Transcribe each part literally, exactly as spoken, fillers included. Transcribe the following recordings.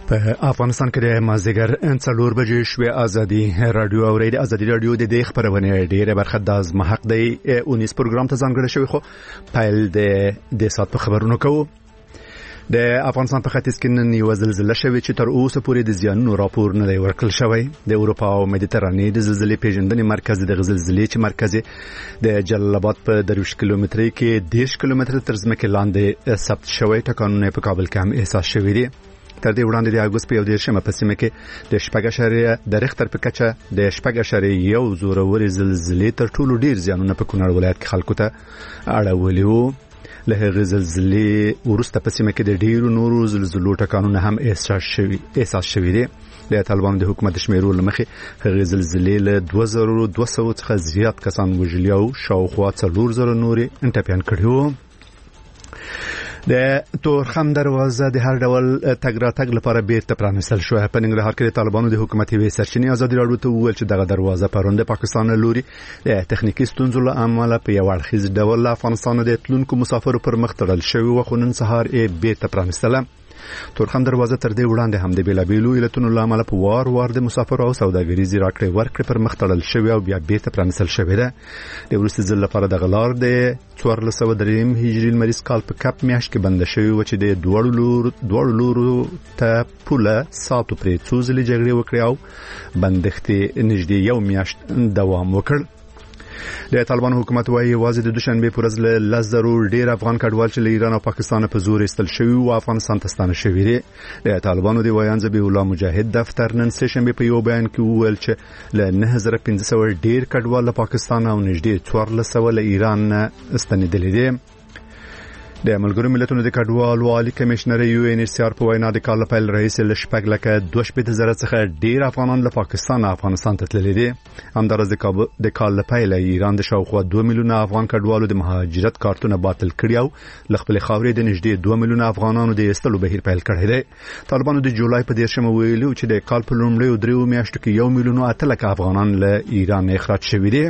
په افغانستان کې د مازدیګر څلور بجې شوې ازادي رادیو او ریډیو ازادي رادیو د دې خبرونه ډیره برخه د از محق دی اونیس پروګرام ته ځانګړی شوی خو پایل د د سات په خبرونو کوو. د افغانستان په ختیځ کې نن یو زلزلہ شوې چې تر اوسه پورې د زیانونو راپور نه دی ورکړل شوی. د اروپا او مدیترانې د زلزلې پیژندنې مرکز د زلزلې چې مرکز د جلال آباد په درویش کیلومتري کې دیش کیلومتر تر ځمکې لاندې ثبت شوی. ټکانونه په کابل کې هم احساس شوی دی. تر دې وړاندې د اګوست په یو دیرشمه په سیمه کې د شپږ اعشاریه د ریختر په کچه د شپږ اعشاریه یو زوروري زلزلې تر ټولو ډیر زیانونه په کونړ ولایت کې خلکو ته اړولي وو. له هغې زلزلې وروسته په سیمه کې د ډیرو نورو زلزلو ټکانونه هم احساس شوي احساس شوي دي. د طالبانو د حکومت شمیرو لمخې هغې زلزلې له دوه زره دوه سوه څخه زیات کسان وژلي او شاوخوا څلور زره نورې ټپیان کړي وو. د تورخم دروازه د هر ډول تګ راتګ لپاره بیرته پرانیستل شوه. په ننګرهار کې د طالبانو د حکومت وی سرچینې ازادي راډیو ته وویل چې دغه دروازه پرون د پاکستان لوري د تخنیکی ستونزو له امله په یو اړخیز ډول افغانستان د تلونکو مسافرو پر مخ تړل شوی و، خو نن سهار یې بیرته پرانیستله. تورخم دروازه تر دې وړاندې هم د بیلابیلو علتونو له امله په وار وار د مسافرو او سوداګریزي راکړې ورکړې پر مخ تړل شوی او بیا بیرته پرانیستل شوی ده. د وروستي ځل لپاره د غلار د څوارلس سوه دریم هجري لمریز کال په کپ میاشت کې بنده شوی و چې د دواړو لورو دواړو لورو ته پوله ساتو پرې څو ځلې جګړې وکړې او بندښتې نږدې یو میاشت دوام وکړ. د طالبانو حکومت وايي یوازې د دوشنبه پر ورځ له لس زرو ډیر افغان کډوال چې له ایران او پاکستان په زور ایستل شوی او افغانستان ته ستانه شوی دي. د طالبانو دی وایي ذبیح الله مجاهد دفتر نن سه شنبه په یو بیان کې وویل چې له نه زره پنځه سوه ډیر کډوال له پاکستان او نږدې څوارلس سوه له ایران نه ستنېدلي دي. د ملګرو ملتونو د کډوالو عالی کمشنر یو ان ایچ سی آر په وینا د کال په رئیس له شپږ لکه دوه شپېته زره څخه ډیر افغانان له پاکستان او افغانستان ته تللي دي. همدارس د کال په پیل ایران د شاوخوا دوه میلیونه افغان کډوالو د مهاجرت کارتونه باطل کړي او له خپل خاورې د نږدې دوه میلیونه افغانانو د ایستلو بهیر پیل کړی دی. طالبانو د جولای په دیرشمه ویلي چې د کال په لومړیو دریو میاشتو کې یو میلیون او اته لکه افغانان له ایران اخراج شوي دي.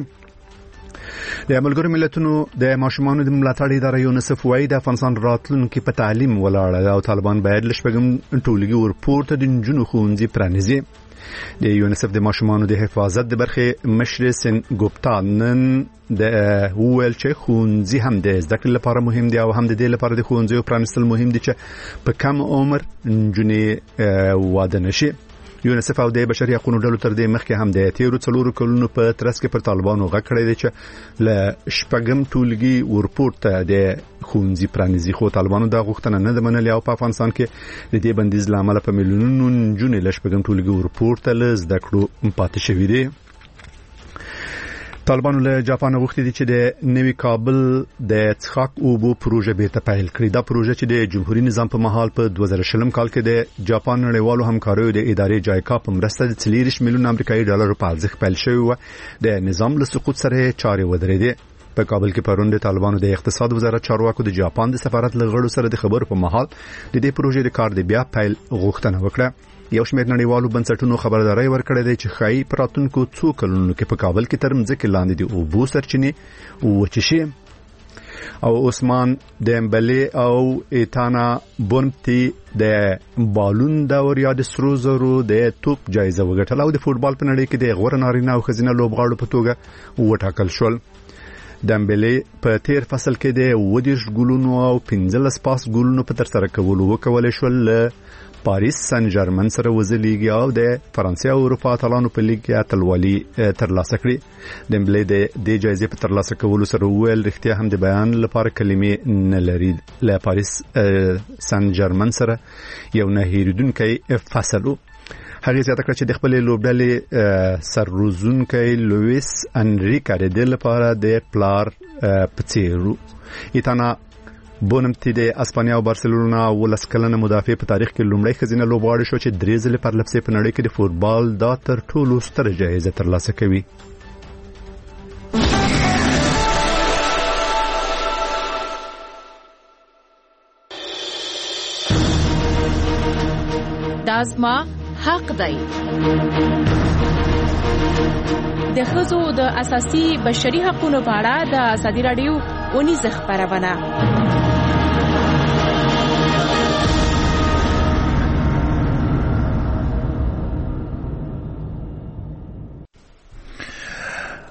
د ملګرو ملتونو د ماشومانو د ملاتړ اداره یونیسف وايي د افغانستان راتلونکي په تعلیم ولاړه ده او طالبان باید له شپږم ټولګي ورپورته د نجونو ښوونځي پرانیزي. د یونیسف د ماشومانو د حفاظت د برخې مشر سن ګوپتا نن د ویل چې ښوونځي هم د زده کړې لپاره مهم دي او هم د دې لپاره د ښوونځیو پرانیستل مهم دي چې په کم عمر نجونې واده نشي. یونیسف او د بشري حقوقو ډلو تر دې مخکې هم د تیرو څلورو کلونو په ترڅ کې پر طالبانو غږ کړی دی چې له شپږم ټولګي ورپورته د ښوونځي پرانیزي، خو طالبانو دا غوښتنه نه ده منلې او په افغانستان کې د دې بندیز له امله په میلیونونو نجونې له شپږم ټولګي ورپورته له زده کړو پاتې شوي دي. طالبانو له جاپان غوښتي دي چې د نوي کابل د څښاک اوبو پروژه بیرته پیل کړي. دا پروژه چې د جمهوریت نظام په مهال په دوه زره شلم کال کې د جاپان نړیوالو همکاریو د ادارې جایکا په مرسته د څلوېښت میلیون امریکایي ډالرو په ارزښت پیل شوی و. د نظام له سقوط سره چارې ودرېدې. په کابل کې پرون د طالبانو د اقتصاد وزارت چارواکو د جاپان د سفارت لغړو سره د خبرو په مهال د دې پروژې د کار د بیا پیل غوښتنه وکړه. یو شمېر نړیوالو بنسټونو خبرداري ورکړې ده چې ښایي په راتلونکو څو کلونو کې په کابل کې تر مځکې لاندې د اوبو سرچینې وچې شي. او عثمان ديمبلي او ایتانا بونتی د بالون دور یا د سرو زرو د توپ جایزه وګټله او د فوتبال په نړۍ کې د غوره نارینه او ښځینه لوبغاړو په توګه وټاکل شول. دمبلي په تیر فصل کې د اووه دېرش ګولونو او پنځلس پاس ګولونو په ترسره کولو وکولای شول له پاریس سن ژرمن سره وزلیږي او د فرانسې او اروپا اتلانو په لیګ کې اتلولي ترلاسه کړي. دمبلي د دې جایزې په ترلاسه کولو سره ویل رښتیا هم د بیان لپاره کلمې نه لري. له پاریس سن ژرمن سره یو نه هېریدونکی فصل و. هغه زیاته کړ چې د خپل لوبډلې سرروزونکی لوئیس انریکا د دې لپاره د پلار پڅیرو. ایتانا بونمتی د اسپانیا او بارسلونا ولس کلنه مدافع په تاریخ کې لومړی ښځینه لوبغاړې شو چې درې ځلې پر لپسې په نړۍ کې د فوتبال دا تر ټولو ستره جایزه ترلاسه کوي. دا زما حق دی. د ښځو د اساسي بشري حقوقو په اړه د ازادي راډیو اونیزه خبرونه.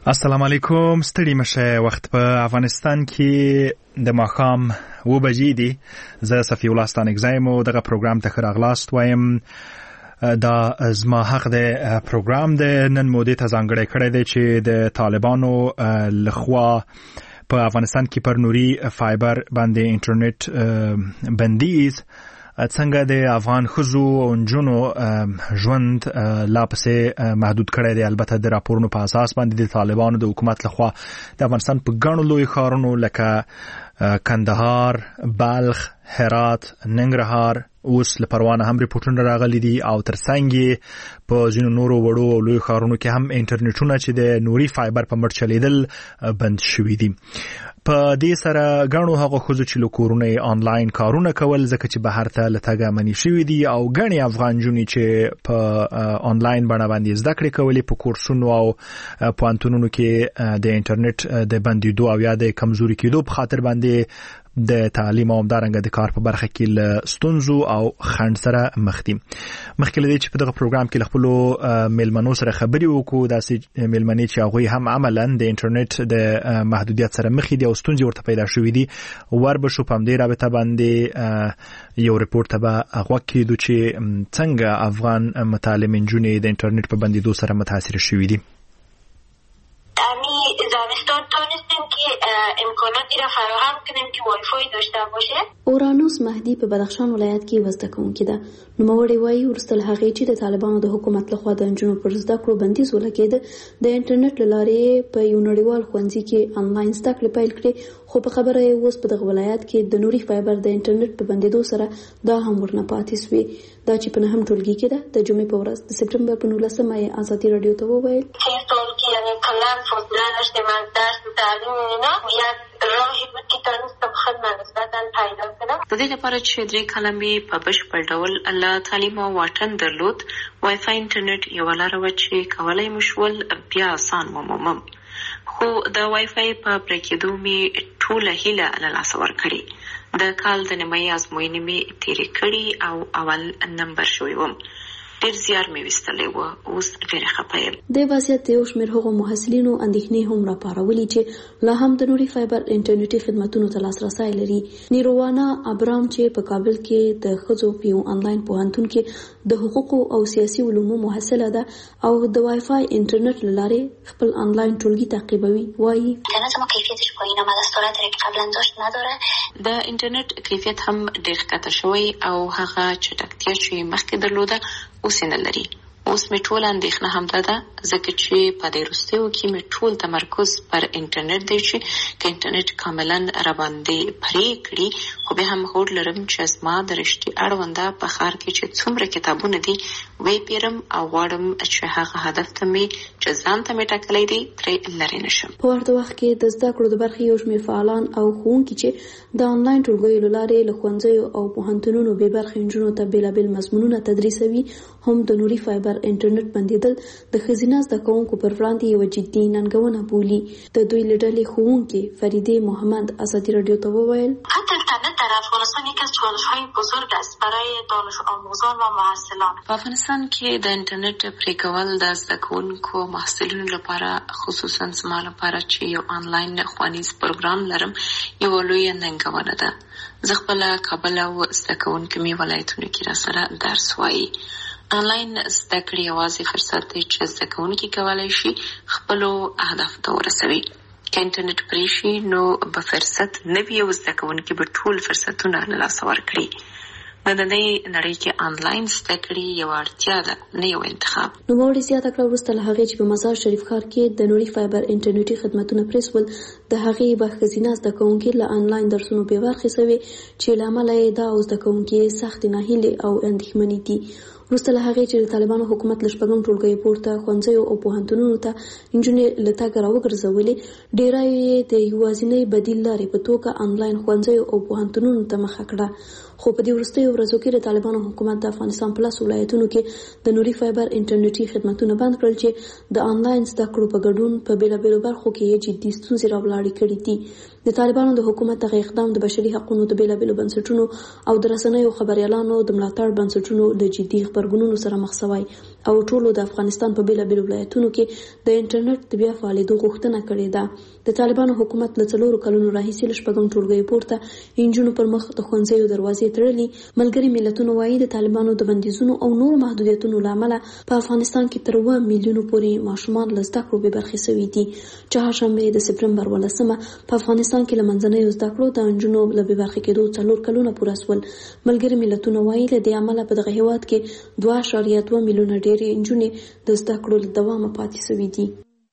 السلام علیکم. ستړي مشه. وخت په افغانستان کې د ماښام و بجې دي. زه صفی الله ستانکزایم او دغه پروګرام ته ښه راغلاست وایم. دا زما حق دی پروګرام دی. نن مو دې ته ځانګړی کړی دی چې د طالبانو لخوا په افغانستان کې پر نوري فایبر باندې انټرنیټ بندیز څنګه د افغان ښځو او نجونو ژوند لا پسې محدود کړی دی. البته د راپورونو په اساس باندې د طالبانو د حکومت لخوا د افغانستان په ګڼو لوی ښارونو لکه کندهار، بلخ، هرات، ننګرهار اوس له پروانه هم ریپورتونه راغلي دي او ترڅنګ په ځینو نورو وړو او لوی ښارونو کې هم انټرنیټونه چې د نوري فایبر په مټ چلیدل بند شوي دي. په دې سره ګڼو هغه ښځو چې له کورونه آنلاین کارونه کول ځکه چې بهر ته له تګه منع شوي دي او ګڼې افغان نجونې چې په آنلاین بڼه باندې زده کړې کولې په کورسونو او پوهنتونونو کې د انټرنیټ د بندېدو او یا د کمزوري کېدو په خاطر باندې د تعلیم او همدارنګه د کار په برخه کې له ستونزو او خنډ سره مخ دي. مخکې له دې چې په دغه پروګرام کې له خپلو میلمنو سره خبرې وکړو، داسې میلمنې چې هغوی هم عملا د انټرنیټ د محدودیت سره مخ دي او ستونزې ورته پیدا شوې دي، ور به شو په همدې رابطه باندې یو ریپورت ته به غوږ کېدو چې څنګه افغان متعلم نجونې د انټرنیټ په بندېدو سره متاثر شوي دي. دانشگاه تونستیم که امکاناتی را فراهم کنیم که وای فای داشته باشه. اورانوس مهدی په بدخشان ولایت کې وزده کوونکې ده. نوموړې وایي وروسته له هغې چې د طالبانو د حکومت لخوا د نجونو پر زده کړو بندیز ولګېده، د انټرنیټ له لارې په یو نړیوال ښوونځي کې آنلاین زده کړې پیل کړې، خو په خبره یې اوس په دغه ولایت کې د نوري فایبر د انټرنیټ په بندېدو سره دا هم ورنه پاتې سوې. دا چې په نهم ټولګي کې ده. د جمعې په ورځ د سپټمبر په نولسمه یې ازادي راډیو ته وویل کلان فاصله داشتیم از درس و تعلیم اینا، یک راهی بود که تونستم خودم نسبتا پیدا کنم. د دې لپاره چې درې کلمې په بشپړ ډول الله تعلیم او واټن درلود، وای فای انټرنیټ یو لاره و چې کولای مو شول بیا آسان ومومم. خو د وای فای په پرې کېدو مې ټوله هیله له لاسه ورکړې. د کال د نیمایي ازموینې مې تېرې کړې او اول نمبر شوی وم. ډېر زیار مې ویستلی و. اوس ډېره خفه یم. د وضعیت د یو شمېر هغو محصلینو اندېښنې هم راپارولي چې لا هم د نوري فایبر انټرنیټي خدمتونو ته لاسرسی لري. نیروانا ابرام چې په کابل کې د ښځو په یو آنلاین پوهنتون کې د حقوقو او سیاسي علومو محصله ده او د وای فای انټرنیټ له لارې خپل آنلاین ټولګي تعقیبوي، وایي اینترنت ما کیفیتش پایینه اومده، سرعتی که قبلا داشت نداره. د انټرنیټ کیفیت هم ډېر ښکته شوی او هغه چټکتیا چې مخکې درلوده اوس یې نه لري. اوس مې ټول اندېښنه همدا ده ځکه چې په دې وروستیو کې مې ټول تمرکز پر انټرنیټ دی چې که انټرنیټ کاملا راباندې پرې کړي، خو بیا هم هوډ لرم چې زما د رشتې اړونده په ښار کې چې څومره کتابونه دي ویې پیرم او غواړم چې هغه هدف ته مې چې ځان ته مې ټاکلی دی ترې لرې نه شم. په ورته وخت کې د زده کړو د برخې یو شمېر فعالان او ښوونکي چې د آنلاین ټولګیو له لارې له ښوونځیو او پوهنتونونو بې برخې نجونو ته بېلابېل مضمونونه تدریسوي، هم د نوري فایبر انټرنیټ بندېدل د ښځینه زده کوونکو پر وړاندې یوه جدي ننګونه بولي. د دوی له ډلې ښوونکې فریدې محمد ازادي راډیو ته وویل حتی اینترنت در افغانستان یک از چالش‌های بزرگ است برای دانش آموزان و محصلان. په افغانستان کې د انټرنیټ پرې کول د زده کوونکو محصلینو لپاره، خصوصا زما لپاره چې یو آنلاین ښوونیز پروګرام لرم، یوه لویه ننګونه ده. زه خپله کابل او زده کوونکي مې ولایتونو کې راسره درس وایي. آنلاین زده کړې یوازې فرصت دی چې زده کوونکي کولی شي خپلو اهدافو ته ورسوي. که انټرنیټ پرې شي نو به فرصت نه وي او زده کوونکي به ټول فرصتونه له لاسه ورکړي. نننۍ نړۍ کې آنلاین زده کړې یوه اړتیا ده، نه یو انتخاب. نوموړې زیاته کړه وروسته له هغې چې په مزار شریف ښار کې د نوري فایبر انټرنیټي خدمتونه پرې سول، د هغې به ښځینه زده کوونکي له آنلاین درسونو بې برخې سوې چې له امله یې دا او زده کوونکي سختې ناهیلې او اندېښمنې دي. وروسته له هغې چې د طالبانو حکومت له شپږم ټولګیو پورته ښوونځیو او پوهنتونونو ته نجونې له تګه راوګرځولې، ډېری یې د یوازینۍ بدیل لارې په توګه آنلاین ښوونځیو او پوهنتونونو ته مخه کړه. خو په دې وروستیو ورځو کې د طالبانو حکومت د افغانستان په لس ولایتونو کې د نوري فایبر انټرنیټي خدماتونه بند کړل چې د آنلاین زده کړو په ګډون په بیلابیلو برخو کې یې جدي ستونزې راولاړې کړې دي. د طالبانو د حکومت دغه اقدام د بشري حقوقو د بیلابیلو بنسټونو او د رسنیو خبريالانو د ملاتړ بنسټونو د جدي خبرګونونو سره مخ شوی او ټولو د افغانستان په بیلابیلو ولایتونو کې د انټرنیټ د بیا فعالیدو غوښتنه کړې ده. د طالبانو حکومت له څلورو کلونو راهیسې له شپږم ټولګیو پورته انجونو پر مخ د ښوونځیو دروازې تړلې. ملګري ملتونو وایي د طالبانو د بندیزونو او نور محدودیتونو له امله په افغانستان کې تر اووه میلیونو پورې ماشومان له زده کړو بې برخې شوي دي. چهارشنبه د سپټمبر ولسمه په افغانستان کې له منځنیو زده کړو د انجونو له بې برخې کېدو څلور کلونه پوره شول. ملګري ملتونو وایي له دې امله په دغه هېواد کې دوه اعشاریه دوه میلیونه ډېرې انجونې د زده کړو له دوامه پاتې شوي دي.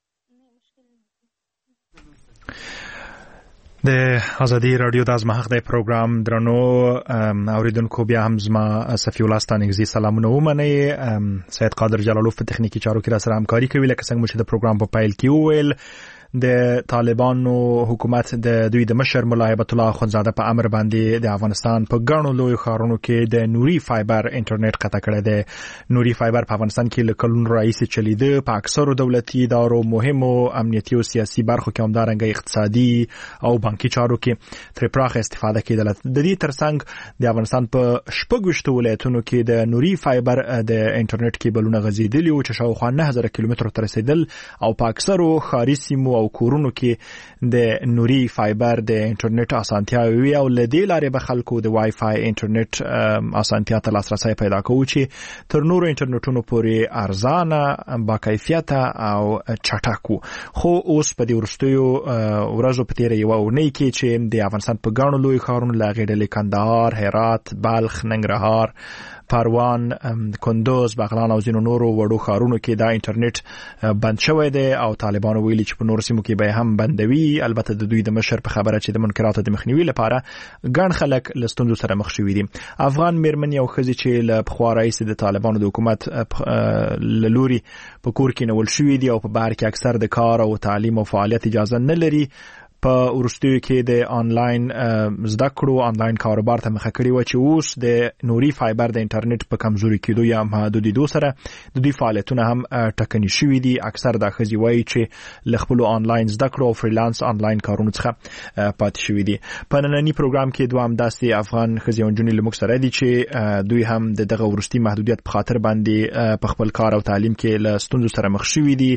د ازادي رادیو د ازمحق د پروګرام درنو اوریدونکو بیا هم زما صفی الله ستانګزي سلامونه ومنئ. سید قادر جلالوف په تخنیکی چارو کې را سره همکاري کوي. لکه څنګه چې د پروګرام په پایل کې وویل د طالبانو حکومت د دوی د مشر مولا هیبت الله اخوندزاده په امر باندې د افغانستان په ګڼو لوی ښارونو کې د نوري فایبر انټرنیټ قطع کړی دی. نوري فایبر په افغانستان کې له کلونو راهیسې چلیده. په اکثرو دولتي ادارو، مهمو امنیتي او سیاسي برخو کې همدارنګه اقتصادي او بانکي چارو کې ترې پراخه استفاده کېدله. د دې ترڅنګ د افغانستان په شپږ ولایتونو کې د نوري فایبر د انټرنیټ کیبلونه غځېدلي وو چې شاوخوا نه زره کیلومترو ته رسېدل او په اکثرو ښاري سیمو او کورونو کې د نوري فایبر د انټرنیټ اسانتیاوي وي او له دې لارې به خلکو د وای فای انټرنیټ اسانتیا ته لاسرسی پیدا کوي چې تر نورو انټرنیټونو پورې ارزانه، با کیفیته او چټک وو. خو اوس په دې وروستیو ورځو په تېره یوه اونۍ کې چې د افغانستان په ګڼو لویو ښارونو له هغې ډلې کندهار، هرات، بلخ، ننګرهار، پروان، کندوز، بغلان او ځینو نورو وړو ښارونو کې دا انټرنیټ بند شوی دی او طالبانو ویلي چې په نورو سیمو کې به هم بندوي. البته د دوی د مشر په خبره چې د منکراتو د مخنیوي لپاره ګڼ خلک له ستونزو سره مخ شوي دي. افغان میرمنې او ښځې چې له پخوا راهیسې د طالبانو د حکومت له لوري په کور کې نیول شوي دي او په بهر کې اکثر د کار او تعلیم او فعالیت اجازه نه لري، په وروستیو کې د آنلاین زده کړو آنلاین کاروبار ته مخه کړې وه چې اوس د نوري فایبر د انټرنیټ په کمزوري کېدو یا محدودېدو سره د دوی فعالیتونه هم ټکني شوي دي. اکثر دا ښځې وایي چې له خپلو آنلاین زده کړو او فریلانس آنلاین کارونو څخه پاتې شوي دي. په ننني پروګرام کې دوه همداسې افغان ښځې او نجونې له موږ سره دي چې دوی هم د دغه وروستي محدودیت په خاطر باندې په خپل کار او تعلیم کې له ستونزو سره مخ شوي دي.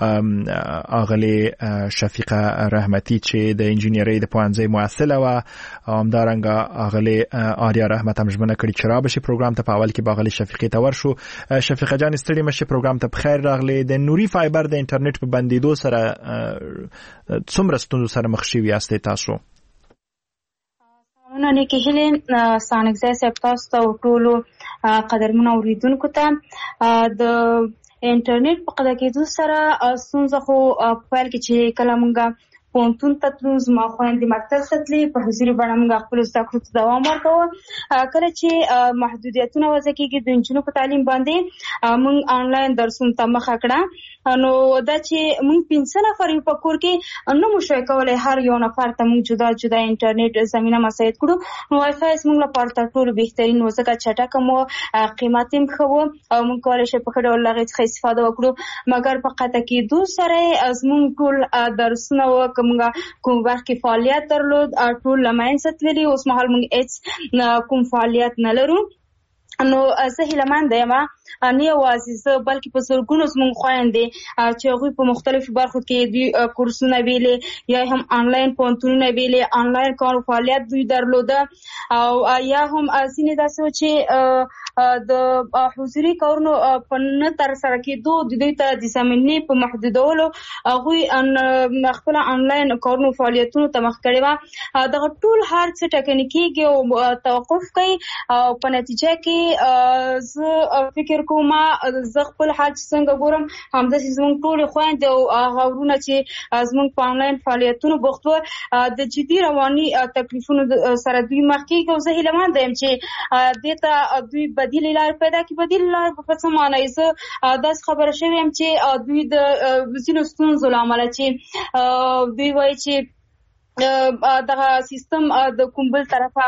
اغلې شفیقه رحمتي چې د انجینرۍ د پوهنځي محصله وه او همدارنګه اغلې آریا رحمت هم ژمنه کړې چې رابشي پروګرام ته. په اول کې به اغلې شفیقې ته ورشو. شفیقه جان ستړې مه شئ، پروګرام ته بخیر راغلې. د نوري فایبر د انټرنیټ په بندېدو سره څومره ستونزو سره مخ شوي یاستئ تاسو؟ سلامونه نیکې هیلې ستانکزی صاحب تاسو ته او ټولو قدرمنو اورېدونکو ته. د انټرنیټ په قطع کېدو سره ستونزه خو په پیل کې چې کله موږ پوهنتون ته تلو، زما خویندې مکتب ته تلې، په حضوري بڼه موږ خپلو زده کړو ته دوام ورکوه. کله چې محدودیتونه وضع کېږي د نجونو په تعلیم باندې، موږ آنلاین درسونو ته مخه کړه. نو دا چې موږ پنځه نفر یو په کور کې نه مو شوی کولی هر یو نفر ته موږ جدا جدا انټرنیټ زمینه مساعد کړو. نو وای فای زموږ لپاره تر ټولو بهترین و، ځکه چټکه مو، قیمت هم ښه و او موږ کولی شو په ښه ډول له هغې څخه استفاده وکړو. مګر په قطع کېدو سره زموږ ټول درسونه و که موږ کوم وخت کې فعالیت درلود ټول له منځه تللي. اوس مهال موږ هېڅ کوم فعالیت نه لرو. نو زه هیلهمنده یم نه یوازې زه بلکې په زرګونو زموږ خویندې چې هغوی په مختلفو برخو کې دوی کورسونه ویلې یا هم آنلاین پوهنتونونه ویلې، آنلاین کار فعالیت دوی درلوده او یا هم ځینې داسې و چې د حضوري کارونو په نه ترسره کېدو د دوی ته د زمینې په محدودولو هغوی خپله آنلاین کارونو فعالیتونو ته مخ کړې وه. دغه ټول هر څه ټکني کېږي او توقف کوي او په نتیجه کې زه فکر کوم زه خپل حال چې څنګه ګورم همداسې زموږ ټولې خویندې او هغه ورونه چې زموږ په آنلاین فعالیتونو بوخت وو د جدي رواني تکلیفونو سره دوی مخ کېږي. او زه هیلهمنده یم چې دې ته دوی بدیلې لارې پیدا کړي. بدیلې لارې په څه معنی؟ زه داسې خبره شوې یم چې دوی د ځینو ستونزو له امله چې دوی وایي چې دغه سیستم د کومبل طرفه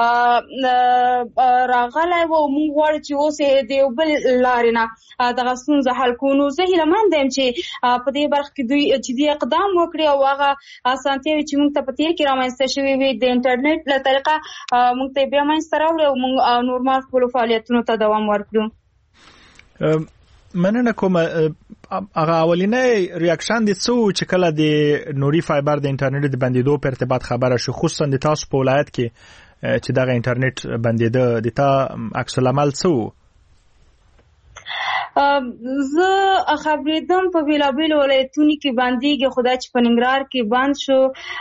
راغلی و موږ غواړو چې اوس د یو بل لارې نه دغه ستونزه حل کړو. نو زه هیلهمند یم چې په دې برخه کې دوی چې دوی اقدام وکړي او هغه اسانتیاوې چې موږ ته په تېر کې رامنځته شوې وي د انټرنیټ له طریقه موږ ته بیا منځته راوړي او موږ نورمال خپلو فعالیتونو ته دوام ورکړو. مننه کوم. هغه اولینې ریاکشن دي څو چې کله د نوري فایبر د انټرنیټ د بندیدو په ارتباط خبره شو، خصوصا د تاسو په ولایت کې چې دغه انټرنیټ بندیده د تا عکس العمل څو؟ زه خبرېدم په بیلابیلو ولایتونو کې بندېږي، خدای چې په ننګرهار کې بند شو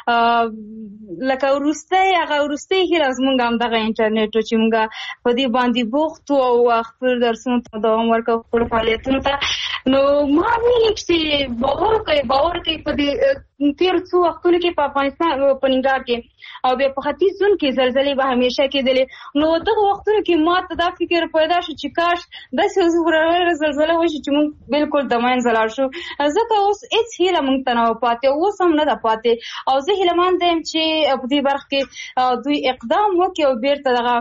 لکه وروستی هغه وروستی هیله زموږ همدغه انټرنیټ و چې موږ په دې باندې بوخت وو او خپل درسونو ته دوام ورکړو، خپلو فعالیتونو ته. نو ما ویلي چې باور کوي باور کوي په دې تېرو څو وختونو کې په افغانستان په ننګرهار کې او بیا په ختیځ زون کې زلزلې به همیشه کېدلې. نو دغه وختونو کې ما ته دا فکر پیدا شو چې کاش داسې زلزله وشي چې موږ بالکل د منځه لاړ شو، ځکه اوس هېڅ هیله موږ ته نه وه پاتې، اوس هم نه ده پاتې. او زه هیلهمند یم چې په دې برخه کې دوی اقدام وکړي او بیرته دغه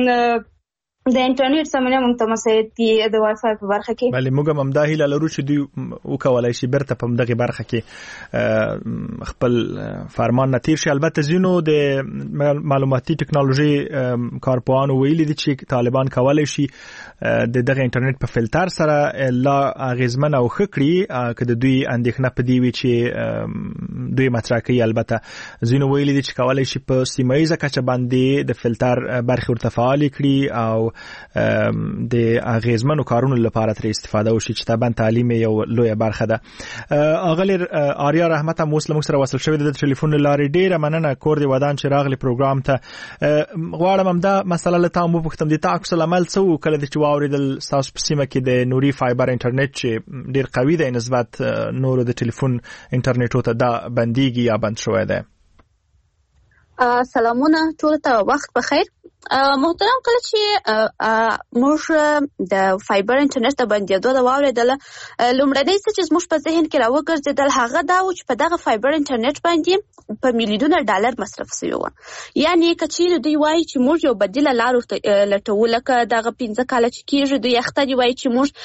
د انټرنیټ سمونه موږ ته مساعد کی د وای فای په برخه کې. بله موږ هم دا هیله لرو چې دوی وکولای شي بیرته په دغه برخه کې خپل فرمان نتیر شي. البته زینو د معلوماتي ټکنالوژي کارپوهانو ویلي دي چې طالبان کولای شي د دغه انټرنیټ په فلټر سره لا اغیزمن او خکړي که د دوی اندېښنه پدې وي چې دوی مطرح کوي. البته زینو ویلي دي چې کولای شي په سیمه ییزه کچه باندې د فلټر برخې ورته فعال کړي او د اغیزمنو کارونو لپاره تر استفاده وشي چې طبعا تعلیم یو لویه برخه ده. اغلی آریا رحمت هم اوس له موږ سره وصل شوی د ټلیفون لارې. ډیره مننه کور دی ودان چې راغلی پروګرام ته. غواړم هم دا مسله له تا وپوښتم د تا عکس العمل څه و کله چې واورېدل ستاسو په سیمه کې د نوري فایبر انټرنیټ چې ډیر قوي دی نسبت نورو د ټلیفون انټرنیټو ته دا بندیږي یا بند شوی دی؟ سلامونه ټول ته، وخت بخیر. محترم، کله چې موږ د فایبر انټرنیټ د بندېدو د واورېدل لومړنی څه چې زموږ په ذهن کې راوګرځېدل هغه دا و چې په دغه فایبر انټرنیټ باندې په میلیونونه ډالر مصرف شوي وو. یعنې که چیرې دوی وایي چې موږ یو بدیله لار لټوو، لکه دغه پنځه کاله چې کېږي دوی اخته دي وایي چې موږ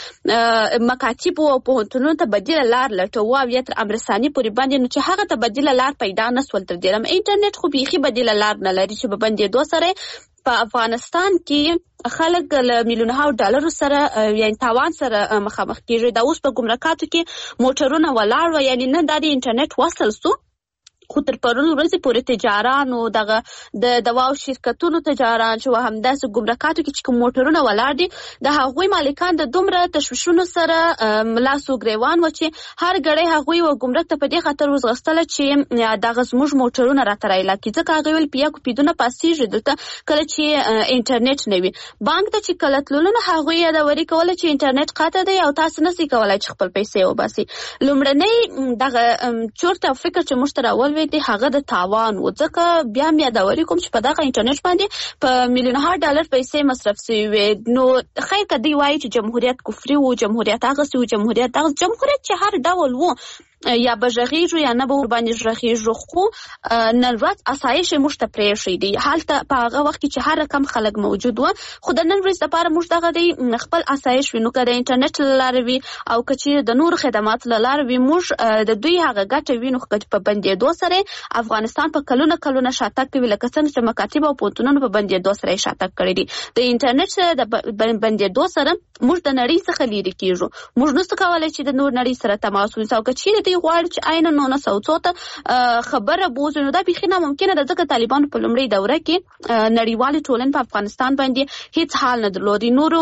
مکاتبو او پوهنتونونو ته بدیله لار لټوو او یا تر امرساني پورې باندې، نو چې هغه ته بدیله لار پیدا نه سول. تر دې دمه انټرنیټ خو بیخي بدیله لار نه لري چې په بندېدو سره په افغانستان کې خلک له میلیونونو ډالرو سره یعنی تاوان سره مخامخ کېږي. دا اوس په ګمرکاتو کې موټرونه ولاړ و، یعنی نه دا د انټرنیټ وصل سو، خو تر پرون ورځې پورې تجاران او دغه د دواو شرکتونو تجاران چې همداسې ګمرکاتو کې چې کوم موټرونه ولاړ دي د هغوی مالکان د دومره تشویشونو سره لاس و ګریوان و چې هر ګړی هغوی و ګمرک ته په دې خاطر وزغستله چې دغه زموږ موټرونه راته رایله کړي، ځکه هغوی ویل په یا کوپیدونه پاسېږي دلته کله چې انټرنیټ نه وي. بانک ته چې کله تللو نو هغوی یادوري کوله چې انټرنیټ قطع دی او تاسو نسئ کولی چې خپل پیسې وباسئ. لومړنی دغه چورت او فکر چې موږ ته راول دی هغه د تاوان و، ځکه بیا مې یادوري کوم چې په دغه انټرنیټ باندې په میلیونها ډالر پیسې مصرف شوي وي. نو خیر که دوی وایي چې جمهوریت کفري و، جمهوریت هغسې و، جمهوریت دغه جمهوریت چې هر ډول و یا به غږیږو یا نه به ورباندې غږیږو، خو نن ورځ اسایش موږ ته پرېښی دی. هلته په هغه وخت کې چې هر رقم خلک موجود و، خو د نن ورځ لپاره موږ دغه دی خپل اسایش وي. نو که د انټرنیټ له لارې وي او که چې د نورو خدماتو له لارې وي، موږ د دوی هغه ګټه وینو. خو په بندېدو سره افغانستان په کلونه کلونه شاتګ کوي، لکه څنګه چې مکاتب او پوهنتونونو په بندېدو سره یې شاتګ کړی دی. د انټرنیټ د بندېدو سره موږ د نړۍ څخه لرې کېږو، موږ نشو کولی چې د نور نړۍ سره تماس ونیسو. او که چیرې دوی غواړي چې عین نو نه سوڅو ته خبره بوزي، نو دا بیخي ناممکنه ده، ځکه طالبانو په لومړۍ دوره کې نړیوالې ټولنې په افغانستان باندې هیڅ حال نه درلودي، نورو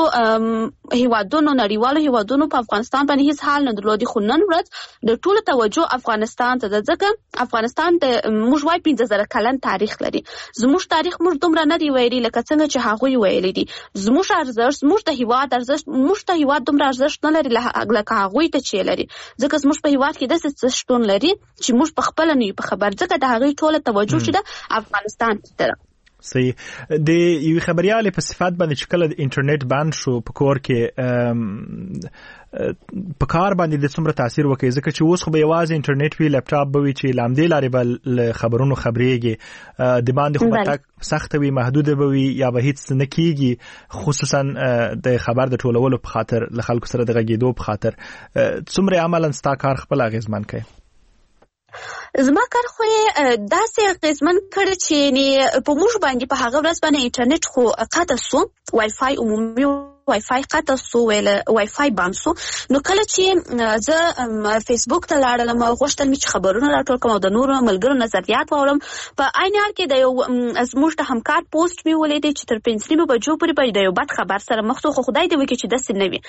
هیوادونو نړیوالو هیوادونو په افغانستان باندې هیڅ حال نه درلودي. خو نن ورځ د ټولو توجه افغانستان ته ده، ځکه افغانستان د موږ وایي پنځه زره کلن تاریخ لري. زموږ تاریخ موږ دومره نه دی ویلي لکه څنګه چې هغوی ویلي دي. زموږ ارزښت، زموږ د هیواد ارزښت، موږ ته هیواد دومره ارزښت نه لري لکه هغوی ته چې لري، ځکه زموږ په هیواد کې داسې څه شتون لري چې موږ په خپله نه یو په خبر، ځکه د هغوی ټوله توجه چې ده افغانستان ته ده. صحیح. د یو خبريال په صفات باندې چې کله د انټرنیټ بند شو په کور کې په کار باندې د څومره تاثیر وکړي، ځکه چې اوس خو به یوازې انټرنیټ وی لپټاپ به وي چې لامدې لارې به خبرونو خبرېږي د باندې خو به سخت وي، محدود به وي، یا به هیڅ نه کیږي، خصوصا د خبر د ټولولو په خاطر له خلکو سره د غږېدو په خاطر. څومره عملاً ستا کار خپل اغیزمن کوي؟ زما کار خو داسې اغیزمن کړی چې په موږ باندې په هغه ورځ باندې انټرنیټ خو قطع سو، وای فای عمومي وای فای قطع سو، ویل وای فای بند سو. نو کله چې زه فیسبوک ته لاړم غوښتل مې چې خبرونه راټول کړم او د نورو ملګرو نظریات واورم. په عین حال کې د یو زموږ د همکار پوسټ مې ولیدی چې تر پنځه نیمې بجو پورې به د یو بد خبر سره مخ شو، خو خدای دې وکړي چې داسې نه وي.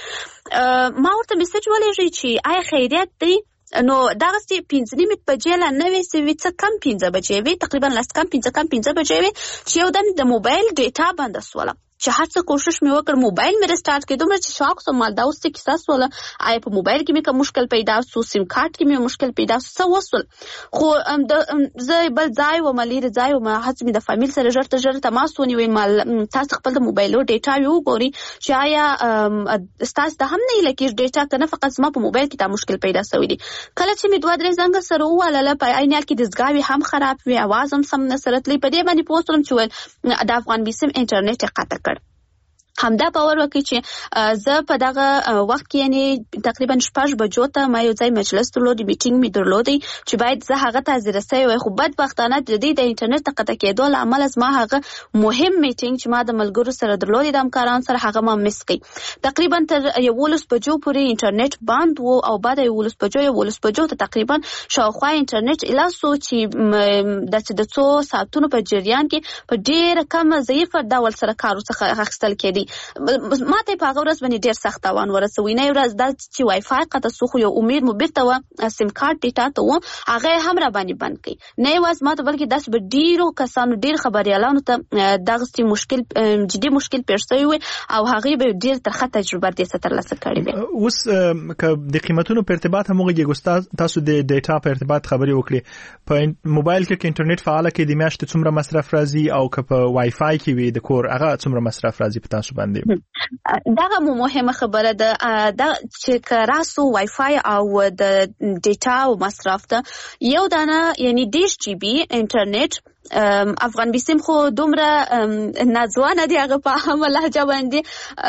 ما ورته میسج ولېږی چې آیا خیریت دی؟ نو دغه سي پنځه نیمې بجې لا نه وي سوي، څه کم پنځه بجې وي، تقریبا لاس کم پنځه کم پنځه بجې وي چې یو دم د موبایل ډیټا بند شوله. چې هر څه کوشش مې وکړ موبایل مې ریسټارټ کړ، دومره چې شاک سو مال دا اوس څه کیسه سوله، آیا په موبایل کې مې کوم مشکل پیدا سو، سیم کارت کې مې مشکل پیدا سو، څه وسول. خو د زه بل ځای و ملیر ځای و ما هڅه مې د فامیل سره ژر ته ژر تماس ونیوي، مال تاسو خپل د موبایلو ډیټا یو ګوري چې آیا تاسو ته هم نه لکه ډیټا کنه فقط ما په موبایل کې دا مشکل پیدا شوی دی. کله چې مې دوه درې زنګ سره واله په عین حال کې د زګاوي هم خراب وي، आवाज هم سم نه سره تلی، په دې باندې پوسټوم چې د افغان بیسم انټرنیټ قطع کړ. همدا باور وکړي چې زه په دغه وخت کې یعنی تقریبا شپږ بجو ته ما یو ځای مجلس درلود، میټینګ می درلودی چې باید زه هغه ته حاضر سي وي، خو بدبختانه د دې د انټرنیټ د قطع کېدو له امله ما هغه مهم میټینګ چې ما د ملګرو سره درلود د همکارانو سره هغه ما مس کړ. تقریبا تر یولس بجو پورې انټرنیټ بند وو او بعد یولس بجو یولس بجو ته تقریبا شاوخوا انټرنیټ اله سو چې د څو ساعتونو په جریان کې په ډېر کم ضعیف ډول سره کارو څخه اخیستل کېدی. ما ته په هغه ورځ باندې ډېر سخت تاوان ورسوي. نه ورځ دا چې وای فای قطع سو، خو یو امید مو بیرته و سیم کارت ډیټا ته و هغه هم را باندې بند کړي. نه واز ما ته بلکې داس به ډیرو کسانو ډیر خبريالانو ته دغه ستې مشکل جدي مشکل پیښ شوی وي او هغه به ډیر ترخه تجربه دې ستر لاسه کړې وي. اوس که د قیمتونو په ارتباط هم وګورئ تاسو د ډیټا په ارتباط خبري وکړي، په موبایل کې انټرنیټ فعال کې د میاشتې څومره مصرف راځي او که په وای فای کې وي د کور هغه څومره مصرف راځي په تاسو باندې؟ دغه مهمه خبره ده دا چې راسو وای فای او د ډیټا او مصرف ته یو دانه یعنی دیش جی بی انټرنیټ افغان بیسم خو دومره نازوانه دی هغه په هم لهجه باندې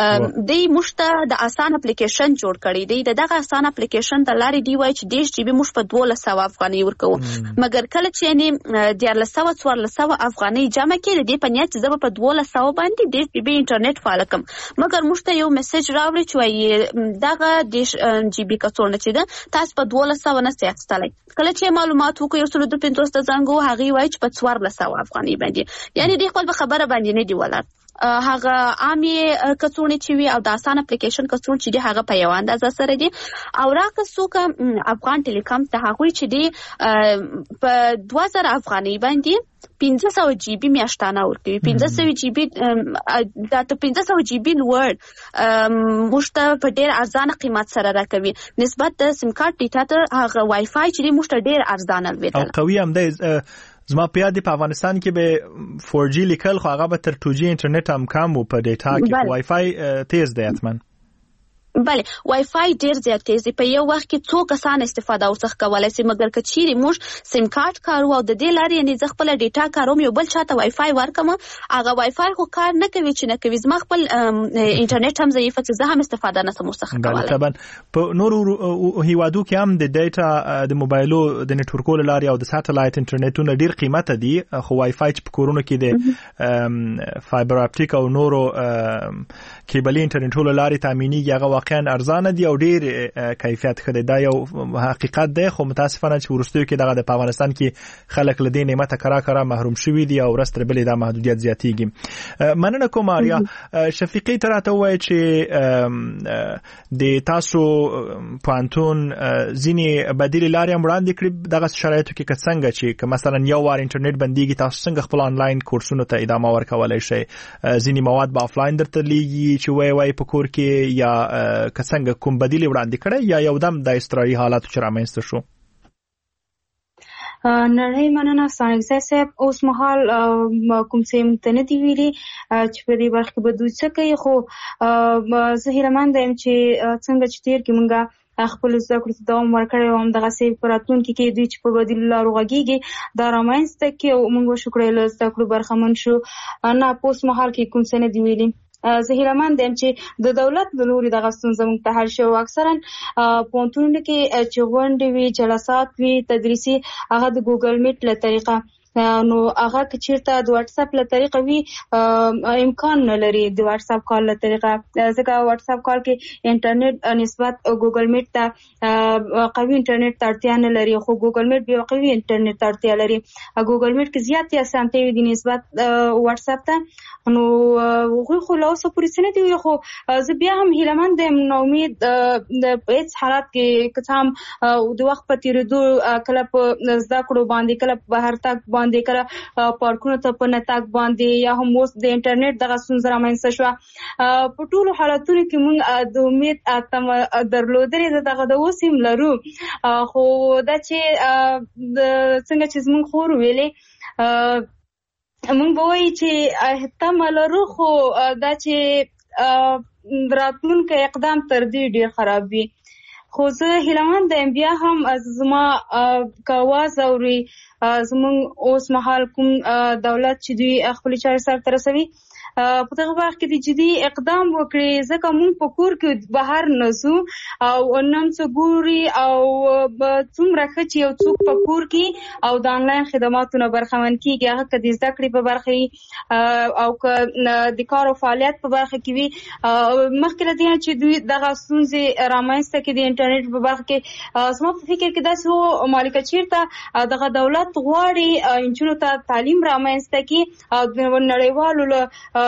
دی مشته د آسان اپلیکیشن جوړ کړی دی. دغه آسان اپلیکیشن د لارې دی وای چې دیش جی بی مش په دوه سوه افغانۍ ورکو، مګر کله چې یعنی د لسو څوار لسو افغانۍ جمع کړي دی په نیت چې په دوه سوه باندې دیش جی بی انټرنیټ فعال کم، مګر مشته یو میسج راوړي چې وای دغه دیش جی بی کڅوړه چې ده تاسو په دوه سوه نه سیاستلای. کله چې معلومات وکړو یو څو د پنځوس زنګو هغه وای چې په څوار سو افغانۍ باندې، یعنی د خپل خبره باندې نه دی ولر هغه عامي کڅوړې چې وي او د آسان اپلیکیشن کڅوړې چې دی هغه په یو اندازه سره دی. او راکه څوک افغان ټیلیکام ته هغه چې دی په دوه زره افغانۍ باندې پنځه سوه جی بی میاشتانه ورکوي. پنځه سوه جی بی دا ته پنځه سوه جی بی لوړ مشته په ډېر ارزانه قیمت سره راکوي نسبت د سیم کارت ډیټا ته هغه وای فای چې مشته ډېر ارزانه وي او قوي هم دی. زما په یاد په افغانستان کې به فور جی لیکل خو هغه به تر ټو جی انټرنیټ هم کم وو په ډیټا کې، وای فای تیز دی اتمن. بله وای فای ډیر زیات تیز دی، په یو وخت کې څو کسان استفاده ورڅخه کولای شي، مګر که چیرې موږ سیم کارت کارو او د دې لارې یعنی زه خپل ډیټا کاروم یو بل چاته وای فای ورکم هغه وای فای خو کار نه کوي چې نه کوي، زما خپل انټرنیټ هم ضعیف چې زه هم استفاده نه سم ورڅخه کولای. طبعا په نورو هیوادو کې هم د ډیټا د موبایلو د نتورکو لارې او د ساتلایت انټرنیټونو ډیر قیمت دي، خو وای فای په کورونو کې د فایبر اپټیک او نورو کیبلي انټرنیټونو لارې تامینیږي هغه واقعا ارزانه دي او ډیر کیفیت خدای دا یو حقیقت دی. خو متاسفانه چې ورستیو کې دغه د افغانستان کې خلک له دې نعمت کرا کرا محروم شوي دي او رستر بلې دا محدودیت زیاتیږي. مننه کوم آریا. شفیقي تراته وای چې د تاسو پوانتون ځینی بدیل لارې هم وړاندې کړې دغه شرایطو کې څنګه چې مثلا یو وار انټرنیټ بنديږي تاسو څنګه خپل آنلاین کورسونو ته ادامه ورکولای شئ؟ ځینی مواد به آفلاین درته لیږي چې وای وای په کور کې یا که څنګه کوم بدیل وړاندې کړی یا یو دم د استراحي حالات چې رامنځته شو؟ نړۍ مننه سانګزای صاحب. اوس مهال کوم څه موږ ته نه دي ویلي چې په دې برخه کې به دوی څه کوي، خو زه هیلهمنده یم چې څنګه چې تېر کې موږ خپل زده کړو ته دوام ورکړی او همدغسې په راتلونکي کې دوی چې په بدیلو لارو غږېږي دا رامنځته کړي او موږ وشکړی له زده کړو برخمن شو. نه په اوس مهال کې کوم څه نه دي ویلي. زه هیلهمنده یم چې د دولت له لوري دغه ستونزه موږ ته حل شي او اکثرا پوهنتونونو کې چې غونډې وي، جلسات وي تدریسي، هغه د ګوګل میټ له طریقه نو هغه که چیرته د واتس اپ له طریقه وي امکان نه لري د واتس اپ کال له طریقه، ځکه واتس اپ کال کې انټرنیټ نسبت ګوګل میټ ته قوي انټرنیټ ته اړتیا نه لري، خو ګوګل میټ بیا قوي انټرنیټ ته اړتیا لري. ګوګل میټ کې زیاتې اسانتۍ وي د نسبت واتس اپ ته. نو هغوی خو له اوسه پورې څه نه دي ویلي، خو زه بیا هم هیلهمنده یم ناامید په هېڅ حالت کې که څه هم د وخت په تېرېدو کله په زده کړو باندې، کله په بهر تګ باندې، کله پارکونو ته په نه تګ باندې، یا هم اوس د انټرنیټ دغه ستونزه رامنځته شوه، په ټولو حالتونو کې موږ د امید تمه درلودلې ده، دغه د اوس هم لرو. خو دا چې څنګه چې زموږ خور ویلې موږ به وایي چې تمه لرو، خو دا چې راتلونکی اقدام تر دې ډېر خراب وي. خو زه هیلهمنده یم بیا هم زما که اواز اوري زموږ اوس مهال کوم دولت چې دوی خپلې چارې سرته رسوي په دغه وخت کې د جدي اقدام وکړي، ځکه موږ په کور کې بهر نه ځو او نه څه ګوري او څومره ښه چې یو څوک په کور کې او د آنلاین خدماتو نه برخمن کېږي، هغه که د زده کړې په برخه وي او که د کار او فعالیت په برخه کې وي. مخکې له دې نه چې دوی دغه ستونزې رامنځته کړي د انټرنیټ په برخه کې، زما په فکر کې داسې و مالکه چېرته دغه دولت غواړي نجونو ته تعلیم رامنځته کړي او د نړیوالو له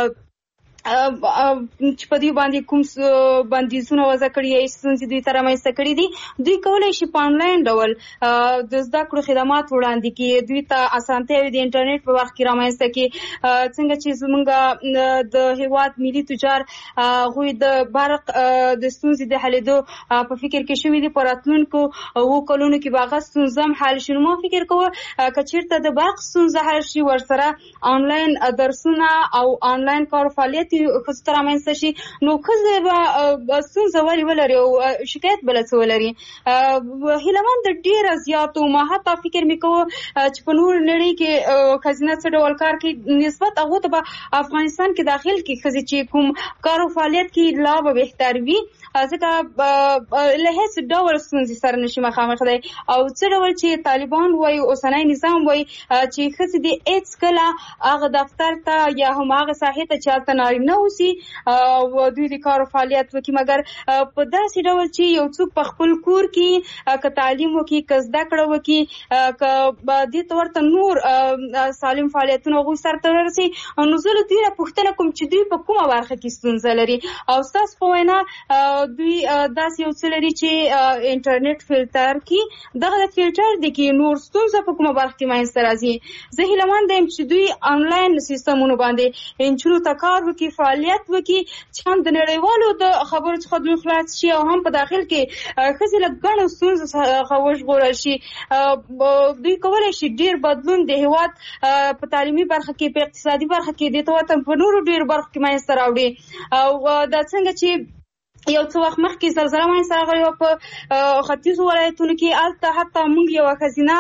چې په دوی باندې کوم بندیزونه وضع کړي یا ستونزې دوی ته رامنځته کړي دي، دوی کولی شي په آنلاین ډول د زده کړو خدمات وړاندې کړي، دوی ته اسانتیاوې د انټرنیټ په وخت کې رامنځته کړي. څنګه چې زموږ د هېواد ملي تجار هغوی د برق د ستونزې د حلېدو په فکر کې شوي دي، په راتلونکو اوو کلونو کې به هغه ستونزه هم حل شي. نو ما فکر کوه که چېرته د برق ستونزه حل شي، ورسره آنلاین درسونه او آنلاین کار او فعالیت ښځو ته رامنځته شي، نو ښځې به ستونزه ولې ولري او شکایت به له څه ولري. هیلهمنده ډېره زیات و. ما حتی فکر مې کوه چې په نور نړۍ کې ښځینه څه ډول کار کوي نسبت هغو ته به افغانستان کې داخل کې ښځې چې کوم کار او فعالیت کې لا به بهتر وي، ځکه له هېڅ ډول ستونزې سره نشي مخامخ دی. او څه ډول چې طالبان وایي، اوسنی نظام وایي چې ښځې دې هېڅکله هغه دفتر ته یا هم هغه ساحې ته چې هلته نارینه اوسي او دوی د کار او فعالیت وکړي، مګر په داسې ډول چې یو څوک په خپل کور کې که تعلیم وکړي، که زده کړه وکړي، که دې ته ورته نور سالم فعالیتونه هغوی سرته ورسوي. نو زه له دوی نه پوښتنه کوم چې دوی په کومه برخه کې ستونزه لري. او ستاسو په وینا دوی داسې یو څه لري چې انټرنیټ فلټر کړي، دغه د فلټر دی کې نور ستونزه په کومه برخه کې منځته راځي. زه هیلهمنده یم چې دوی آنلاین سیستمونو باندې نجونو ته کار وکړي، فعالیت وکړي، چې هم د نړیوالو د خبرو څخه دوی خلاص شي او هم په داخل کې ښځې له ګڼو ستونزو څخه وژغورل شي. دوی کولی شي ډېر بدلون د هېواد په تعلیمي برخه کې، په اقتصادي برخه کې، د وطن په نورو ډېرو برخو کې منځته راوړي. او دا څنګه چې یو څه وخت مخکې زلزله منځته راغلې وه په ختیځو ولایتونو کې، هلته حتی موږ یوه ښځینه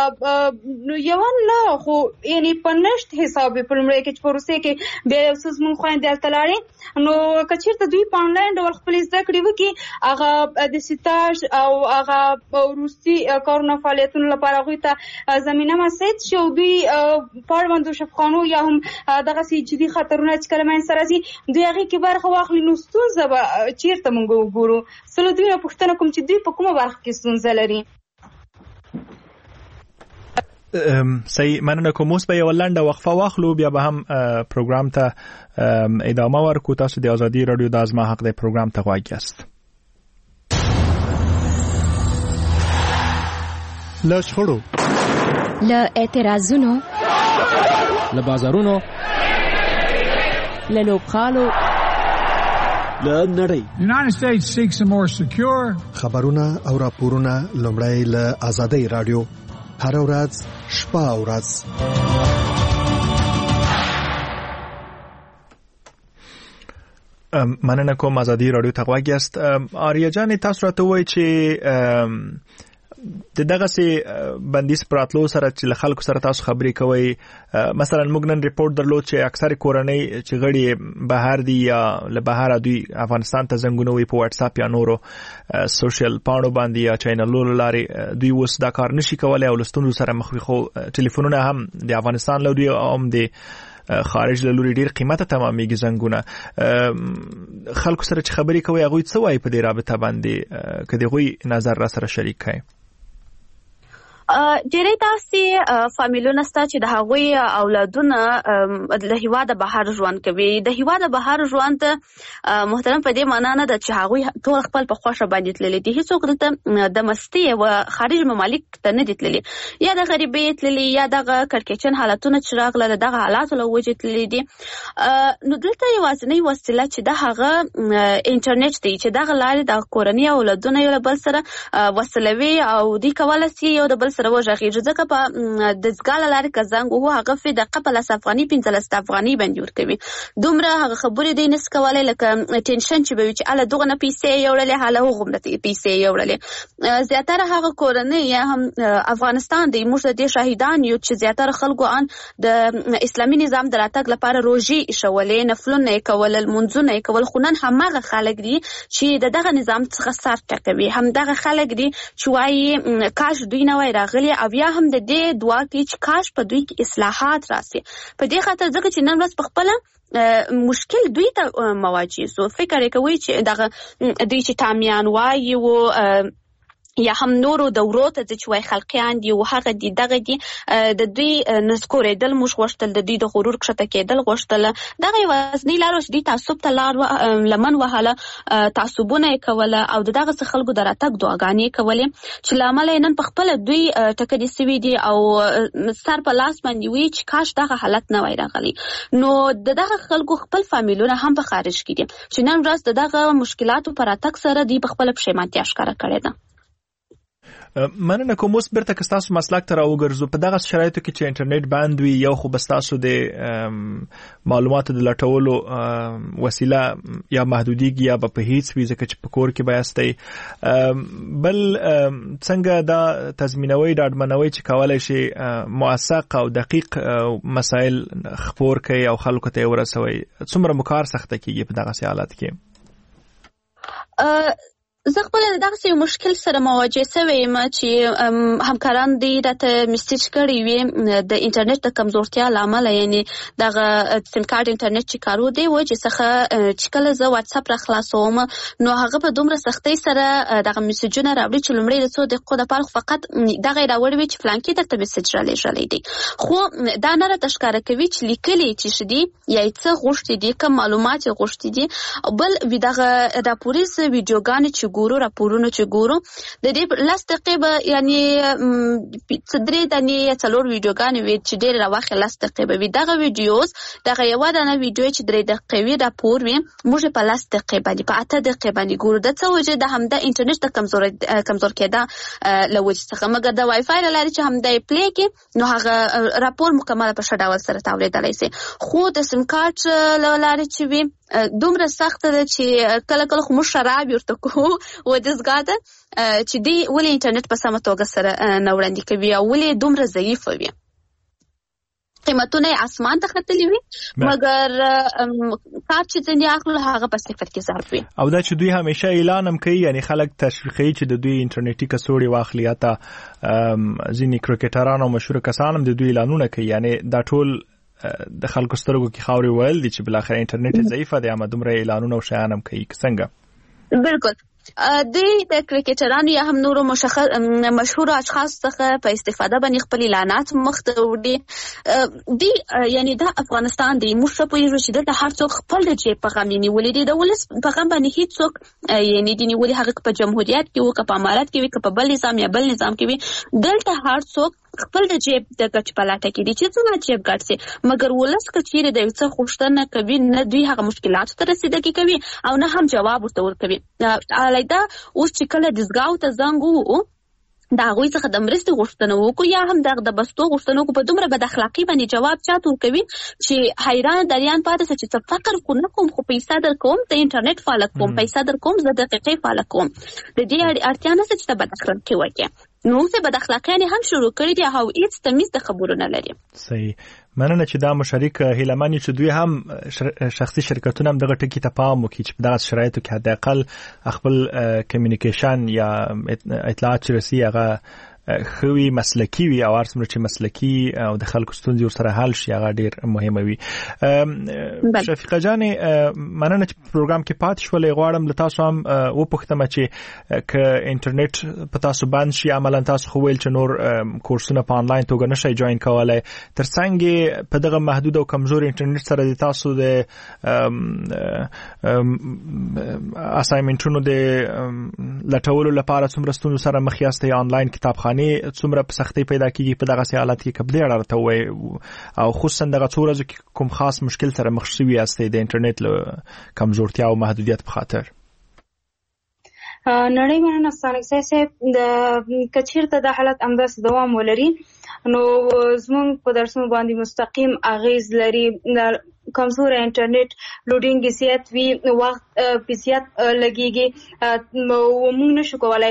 یوه نه خو یعنې په نشت حساب په لومړی کې چې په روسیې کې بیا یو څه زموږ خویندې هلته لاړې، نو که چېرته دوی په آنلاین ډول خپلې زده کړې وکړي، هغه د سیتاژ او هغه وروستي کارونه فعالیتونو لپاره هغوی ته زمینه مساعد شي او دوی په اړوندو شفخانو یا هم دغسې جدي خطرونه چې کله منځته راځي دوی هغې کې برخه واخلي، نو ستونزه به چیرته موږ وګورو. زه له دوی نه پوښتنه کوم چې دوی په کومه برخه کې ستونزه لري. صحیح، مننه کوم. اوس به یوه لنډه وقفه واخلو، بیا به هم پروګرام ته ادامه ورکو. تاسو د ازادي راډیو د ازما حق دی پروګرام ته غوږ یاست. له شخړو، له اعتراضونو، له بازارونو، له لوبغالو، له نړۍ. United States seeks a more secure. خبرونه او راپورونه لومړی له ازادي راډیو هر ورځ شپه او ورځ. مننه کوم ازادي رادیو ته غواړی است. آریا جان تاسو راته وایي چې د دغه سي بندیز پراتلو سره چې خلکو سره تاسو خبرې کوي، مثلا موږ نن ریپورت درلود چې اکثر کورنۍ چې غړي بهر دي یا له بهر دوی افغانستان ته زنګونه وي په واتس اپ یا نورو سوشل پاڼو باندې یا چینلونو لاري دوی اوس دا کار نشي کولای او لستونو سره مخ وي، خو ټلیفونونه هم د افغانستان له دوی هم د خارج له لوري ډیر قیمته تمامېږي زنګونه. خلکو سره چې خبرې کوي هغوی څه وایي په دې رابطه باندې که د هغوی نظر را سره شریک کړئ؟ ډېری داسې فامیلونه شته چې د هغوی اولادونه د هیواده بهر ژوند کوي. د هیواده بهر ژوند محترم په دې معنا نه ده چې هغوی ټول خپل په خوښه باندې تللي دي. هیڅوک دلته د مستۍ او خارج ممالک ته نه دي تللي، یا د غریبۍ تللي یا دغه کړکېچن حالتونه چې راغله د دغه حالاتو له وجې تللي دي. نو دلته یوازینۍ وسیله چې د هغه انټرنیټ دی چې دغه لارې د کورنۍ اولادونه یو له بل سره وصلوي او دوی کولی شي یو د بل سره وژغېږي. ځکه په دستګاه له لارې که زنګ وهو هغه فدقه په لس افغاني پنځلس افغاني باندې ورکوي. دومره هغه خبرې دی نس کولی لکه ټینشن چې به وي چې هله دغه نه پیسې یې وړلې هله هغومره پیسې یې وړلې. زیاتره هغه کورنۍ یا هم افغانستان دی موږ د دې شاهدان یو چې زیاتره خلکو ان د اسلامي نظام د راتګ لپاره روژې ایښولې، نفلونه یې کول، لمونځونه یې کول. خو نن هماغه خلک دي چې د دغه نظام څخه سر ټکوي، همدغه خلک دي چې وایي کاش دوی نه وای راغلي، او بیا هم د دې دعا کوي چې کاش په دوی کې اصلاحات راسي. په دې خاطر ځکه چې نن ورځ په خپله مشکل دوی ته مواجه سو. فکر یې کوي چې دغه دوی چې تامیان وایي و یا هم نورو دورو ته چې وای خلقیان دي او هغه دي دغه دي د دوی نسکورېدل موږ غوښتل، د دوی د غرور کښته کېدل غوښتل. دغه یوازینۍ لاره چې دوی تعصب ته لار لمن وهله، تعصبونه یې کوله او د دغسې خلکو د راتګ دعاګانې یې کولې چې له امله یې نن په خپله دوی ټکرې سوي دي او سر په لاس باندې وي چې کاش دغه حالت نه وای راغلی. نو د دغه خلکو خپل فامیلونه هم په خارج کې دي چې نن ورځ د دغه مشکلاتو په راتګ سره دوی په خپله پښیمانتیا ښکاره کړې ده. مننه کوم. اوس بیرته که ستاسو مسلک ته راوګرځو، په دغه شرایطو کې چې انټرنیټ بند وي یو خو به ستاسو د معلوماتو د لټولو وسیله یا محدودیږي یا به په هیڅ وي ځکه چې په کور کې به یاستئ. بل څنګه دا تضمینوي ډاډمنوي چې کولی شي موثق او دقیق مسایل خپور کړئ او خلکو ته یې ورسوئ؟ څومره مو کار سخته کېږي په دغسې حالت کې؟ زه خپل دغسې یو مشکل سره مواجه شوې یم چې همکاران دې راته میسیج کړی وي د انټرنیټ د کمزورتیا له امله، یعنې دغه سیم کارت انټرنیټ چې کارو دی و چې څخه چې کله زه واتس اپ را خلاصوم نو هغه په دومره سختۍ سره دغه میسیجونه راوړي چې لومړی د څو دقیقو دپاره فقط دغه یې راوړی وي چې فلانکي درته میسیج رالېږلی دی، خو دا نه راته ښکاره کوي چې لیکلي چې ښه دي یا یې څه غوښتي دي، کوم معلومات یې غوښتي دي. بل دغه راپوریز ویډیوګانې چې ګورو، راپورونه چې ګورو، د دې لس دقیقې به یعنې درې دانې یا څلور ویډیوګانې وي چې ډېرې راواخې لس دقیقې به وي. دغه ویډیوز دغه یوه دانه ویډیو چې درې دقیقې وي راپور وي موږ په لس دقیقې باندې په اته دقیقې باندې ګورو. د څه وجې د همدا انټرنیټ د کمزور کمزور کېدا له وجې څخه، مګر د وای فای له لارې چې همدا یې پلی کړي نو هغه راپور مکمله په ښه ډول سره تاورېدلی سي. خو د سیم کارت له لارې چې وي دومره سخته ده چې کله کله خو موږ شراب ورته کوو و دستګاه ده چې دوی ولې انټرنیټ په سمه توګه سره نه وړاندې کوي او ولې دومره ضعیفه وي. قیمتونه یې اسمان ته ختلي وي مګر کار چې ځینې اخلو هغه په صفر کې ضرب وي. او دا چې دوی همیشه اعلان هم کوي، یعنی خلک تشویقوي چې د دوی انټرنیټي کڅوړې واخلي، حتی ځینې کرکټران او مشهور کسان هم د دوی اعلانونه کوي. یعنی دا ټول د خلکو سترګو کې خاورې ویل دي چې بالاخره انټرنیټ ضعیفه دی اما دومره اعلانونه او شیان هم کوي. څنګه؟ بالکل دوی د کرکټرانو یا هم نورو مشهورو اشخاص څخه په استفاده باندې خپل اعلانات مخته وړي. دوی یعنی دا افغانستان دی، موږ ښه پوهېږو چې دلته هر څوک خپل د جیب په غم یې نیولي دي، د ولس په غم باندې هېڅ څوک یعنې دي نیولي، هغه که په جمهوریت کې وو که په امارت کې وي که په بل نظام یا بل نظام کې وي، دلته هر څوک خپل د جیب د ګټ په لټه کې دي چې څنګه جیب ګټ سي. مګر ولس که چیرې د یو څه غوښتنه کوي نه دوی هغه مشکلاتو ته رسیدګي کوي او نه هم جواب ورته ورکوي. علیده اوس چې کله دستګاو ته زنګ ووهو دا غوي څخه د مرستې غوښتنه وکړو یا هم د د بستو غوښتنه وکړو، په دومره بد اخلاقی باندې جواب چاته ورکوي چې حیران دریان پاتې چې څه فکر کو نه کوم، خو پیسې در کوم، د انټرنیټ فعال کوم، پیسې در کوم، زه دقیقې فعال کوم. د دې اړتیا نشته چې ته بد اخلاقی وکړې. نو څه بد اخلاقیان هم شروع کړي دي او هیڅ تمیز د خبرو نه لري. صحیح. مننه چې دا مشارک هیلمنې چې دوی هم شخصي شرکتونه هم دغه ټکی ته پام وکړي چې په دغه شرایطو کې حد اقل خپل کمیونیکیشن یا اطلاعات چې رسي هغه خوي مسلکی وي او ارسمره چې مسلکی او د خلکو ستونزې ورسره حل شي هغه ډیر مهمه وي. شفیقه جان مننه چې پروګرام کې پات شولې، غواړم له تاسو هم وپوښتم چې ک انټرنیټ په تاسو باندې شي عملاً تاسو خو ویل چې نور کورسونه په انلاین توګه نشي جوائن کولای، ترڅنګ په دغه محدود او کمزوري انټرنیټ سره د تاسو د اسایمنټونو د لټولو لپاره څومره ستونزو سره مخ یاستئ؟ انلاین کتابخانه څومره په سختۍ پیدا کیږي په دغه حالت کې کبدې اړه ته وای او خصوصا دغه څو ورځې کې کوم خاص مشکل سره مخ شوي یاستئ د انټرنیټ له کمزورتیا او محدودیت په خاطر؟ نړۍ مننه ستانکسه صاحب، د کچیرته د حالت امداس دوام ولري نو زموږ په درسونو باندې مستقیم اغیز لري. کمزور انټرنیټ لوډینګ زیات وی، وخت په زیات لګیږي، موږ نشو کولای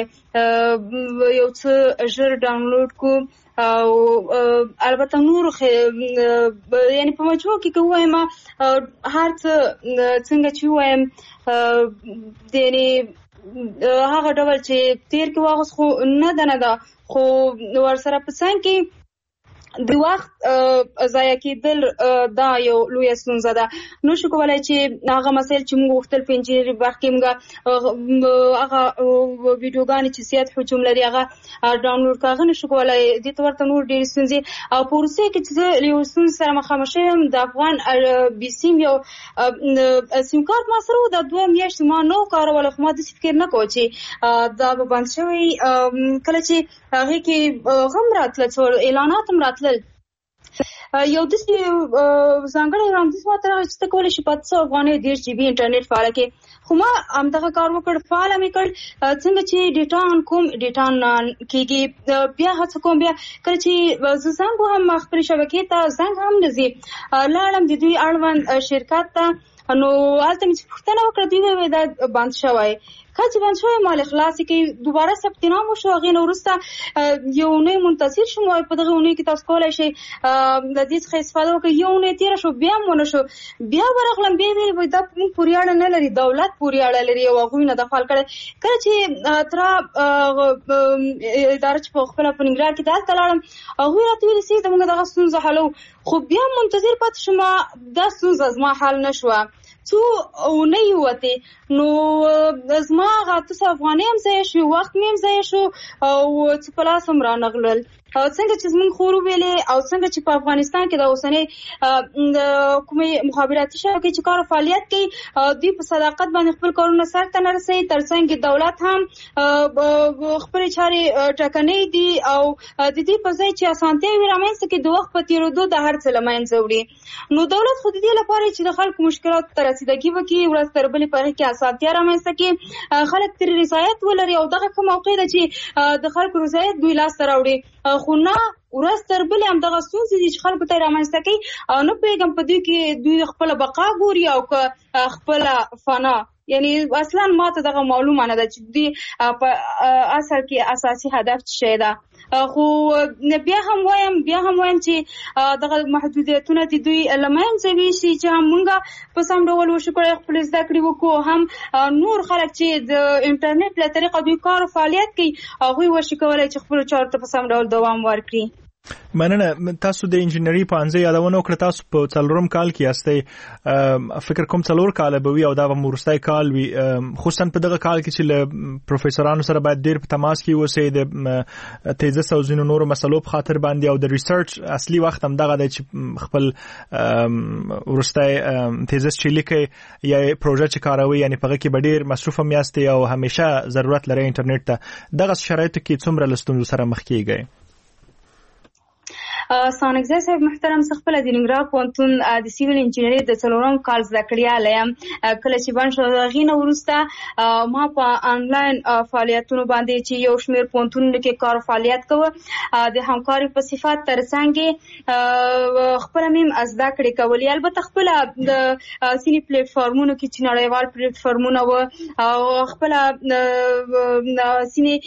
یو څه ژر ډاونلوډ کو او البته نور یعنی په مجموع کې کوم هر څه څنګه چې وایم یعنی هغه ډول چې تیر کې واغس خو نه ده نه ده، خو ورسره په څنګ کې د وخت ضایع کېدل دا یو لویه ستونزه ده. نو شو کولای چې هغه مسایل چې موږ وختل په انجینری برخه کې موږ هغه ویډیوګانې چې زیات حجم لري هغه ډاونلوډ کاغه نشو کولای، د تو ورته نور ډېر ستونزې او پروسه کې چې له ستونزې سره مخامخ شوم. د افغان بي سیم یو سیم کارت ما سره د دوه میاشتې ما نو کارول، خو ما د فکر نه کوم چې دا به بند شوی. کله چې هغه کې غم راتله څو اعلانات هم راتله یو د ځانګړي وړاندیز ماته راغی چې ته کولی شي په څو افغانۍ دېرش جی بي انټرنیټ فعاله کړې، خو ما همدغه کار وکړ، فعاله مې کړ. څنګه چې ډیټا آن کوم ډیټا آن کېږي، بیا هڅه کوم بیا کله چې زه زنګ وهم خپلې شبکې ته زنګ هم نه ځي، لاړم د دوی اړوند شرکت ته، نو هلته مې چې پوښتنه وکړه دوی وویل دا بند شوی. کله چې بند شوی مال خلاصې کې دوباره ثبت نام وشو، هغې نه وروسته یو اونۍ منتظر شوم. په دغه اونۍ کې تاسو کولی شئ د دې څخه استفاده وکړئ. یو اونۍ تېره شو بیا هم ونه شو، بیا ورغلم بیا ویل وایي دا موږ پورې اړه نه لري، دولت پورې اړه لري او هغوی نه دخل کړی. کله چې تر اداره چې په خپله په ننګرهار کې دلته لاړم هغوی راته ویلي سي زموږ دغه ستونزه حلو، خو بیا منتظر پاتې شوم. دا ستونزه زما حل نه شوه، څو اونۍ ووتې نو زما هغه اته سوه افغانۍ هم ضایع شوې، وخت مې هم ضایع شو او څه په لاس هم رانغلل. څنګه چې زموږ خور وویلې او څنګه چې په افغانستان کې د اوسنۍ کومې مخابراتي شبکې چې کار او فعالیت کوي دوی په صداقت باندې خپل کارونه سرته نه رسوي، ترڅنګ دولت هم خپلې چارې ټاکنۍ دي او د دې په ځای چې اسانتیاوې رامنځته کړي د وخت په تېرېدو د هر څه له منځه وړي. نو دولت خو د دې لپاره چې د خلکو مشکلاتو ته رسیدګي وکړي، ورځ تر بلې په هغې کې اسانتیا رامنځته کړي، خلک ترې رضایت ولري او دغه ښه موقع ده چې د خلکو رضایت دوی لاسته راوړي. خو نه ورځ تر بلې همدغه ستونزې دي چې خلکو ته یې رامنځته کوي او نه پوهېږم په دوی کې دوی خپله بقا ګوري او که خپله فنا. یعنی اصلا ما ته دغه معلومه نه ده چې دوی په اصل کې اساسي هدف څه شی ده. خو بیا هم وایم بیا هم وایم چې دغه محدودیتونه د دوی له منځه ویشي چې هم موږ په سم ډول وشو کړی خپل زده کړې وکړو، هم نور خلک چې د انټرنیټ له طریقه دوی کار او فعالیت کوي هغوی وشي کولی چې خپلو چارو ته په سم ډول دوام ورکړي. مننه. تاسو د انجینری په انځ یادونه وکړه، تاسو په څلورم کال کې یاستئ، فکر کوم څلور کال به وي او دا به وروستی کال وي، خصوصا په دغه کال کې چې له پروفیسورانو سره باید ډېر په تماس کې اوسئ د تیزس او ځینو نورو مسلو په خاطر باندې، او د ریسرچ اصلي وخت هم دغه دی چې خپل وروستی تیزس چې لیکئ یا پروژه چې کاروئ، یعنې په هغه کې به ډېر مصروف هم یاستئ او همیشه ضرورت لرئ انټرنیټ ته. دغه شرایطو کې څومره له ستونزو سره مخ کېږئ؟ سانګزه صاحب محترم خپل د ننګرهار پوهنتون د سیویل انجینری د څلورم کال زده کړیاله یم. کله چې بن شو غینه ورسته ما په انلاین فعالیتونو باندې چې یو شمېر پوهنتونونو کې کار فعالیت کوه د همکاري په صفات ترڅنګ خپل مم زده کړې کولې. البته خپل د سینی پلیټ فارمونو کې چې نړیوال پلیټ فارمونه و او خپل سینی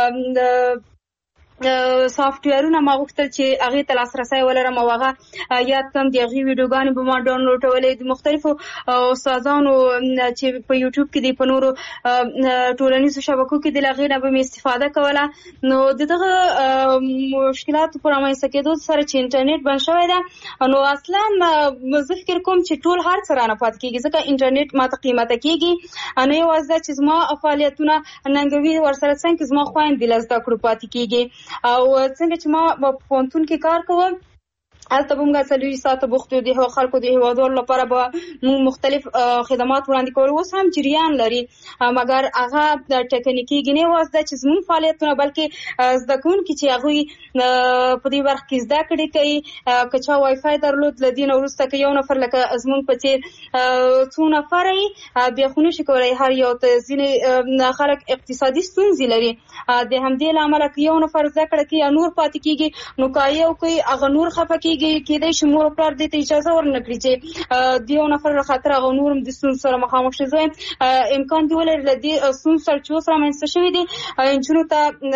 سافټویرونه ما غوښتل چې هغه ته لاسرسي ولرم او هغه یاد کم دی هغه ویډیوګانې به ما ډاونلوډولې د مختلفو استادانو چې په یوټیوب کې دی په نورو ټولنیزو شبکو کې د لغې نه به مې استفاده کوله. نو دغه مشکلات پر رامنځته کېدو سره چې انټرنیټ بند شوی ده نو اصلا زه فکر کوم چې ټول هر څه رانه پاتې کېږي ځکه انټرنیټ ماته قیمته کېږي نه یوازې چې زما فعالیتونه ننګوي ورسره څنګه زما خویندې له زده کړو پاتې کېږي او څنګه چې ما په پوهنتون کې کار کوم هلته به موږ څلوېښت ساعته بوخت یو د خلکو د هیوادوالو لپاره به موږ مختلف خدمات وړاندې کول. اوس هم جریان لري مګر هغه ټکنیکي نه واسطه چې زموږ فعالیتونه بلکې زده کوونکي چې هغوی په دې برخه کې زده کړې کوي که چا وای فای درلود له دې نه وروسته که یو نفر لکه زموږ په څېر څو نفره یې بیا خو نشي کولی هر یو ته ځینې خلک اقتصادي ستونزې لري د همدې له امله که یو نفر زده کړه کوي یا نور پاتې کېږي نو که یو کوي هغه نور خفه کېږي کېدای شي مور پلار دې ته اجازه ورنکړي چې د یو نفر له خاطر هغه نور هم د ستونزو سره مخامخ شي. زه امکان دی ولري له دې ستونزو سره چې اوس رامنځته شوي دي نجونو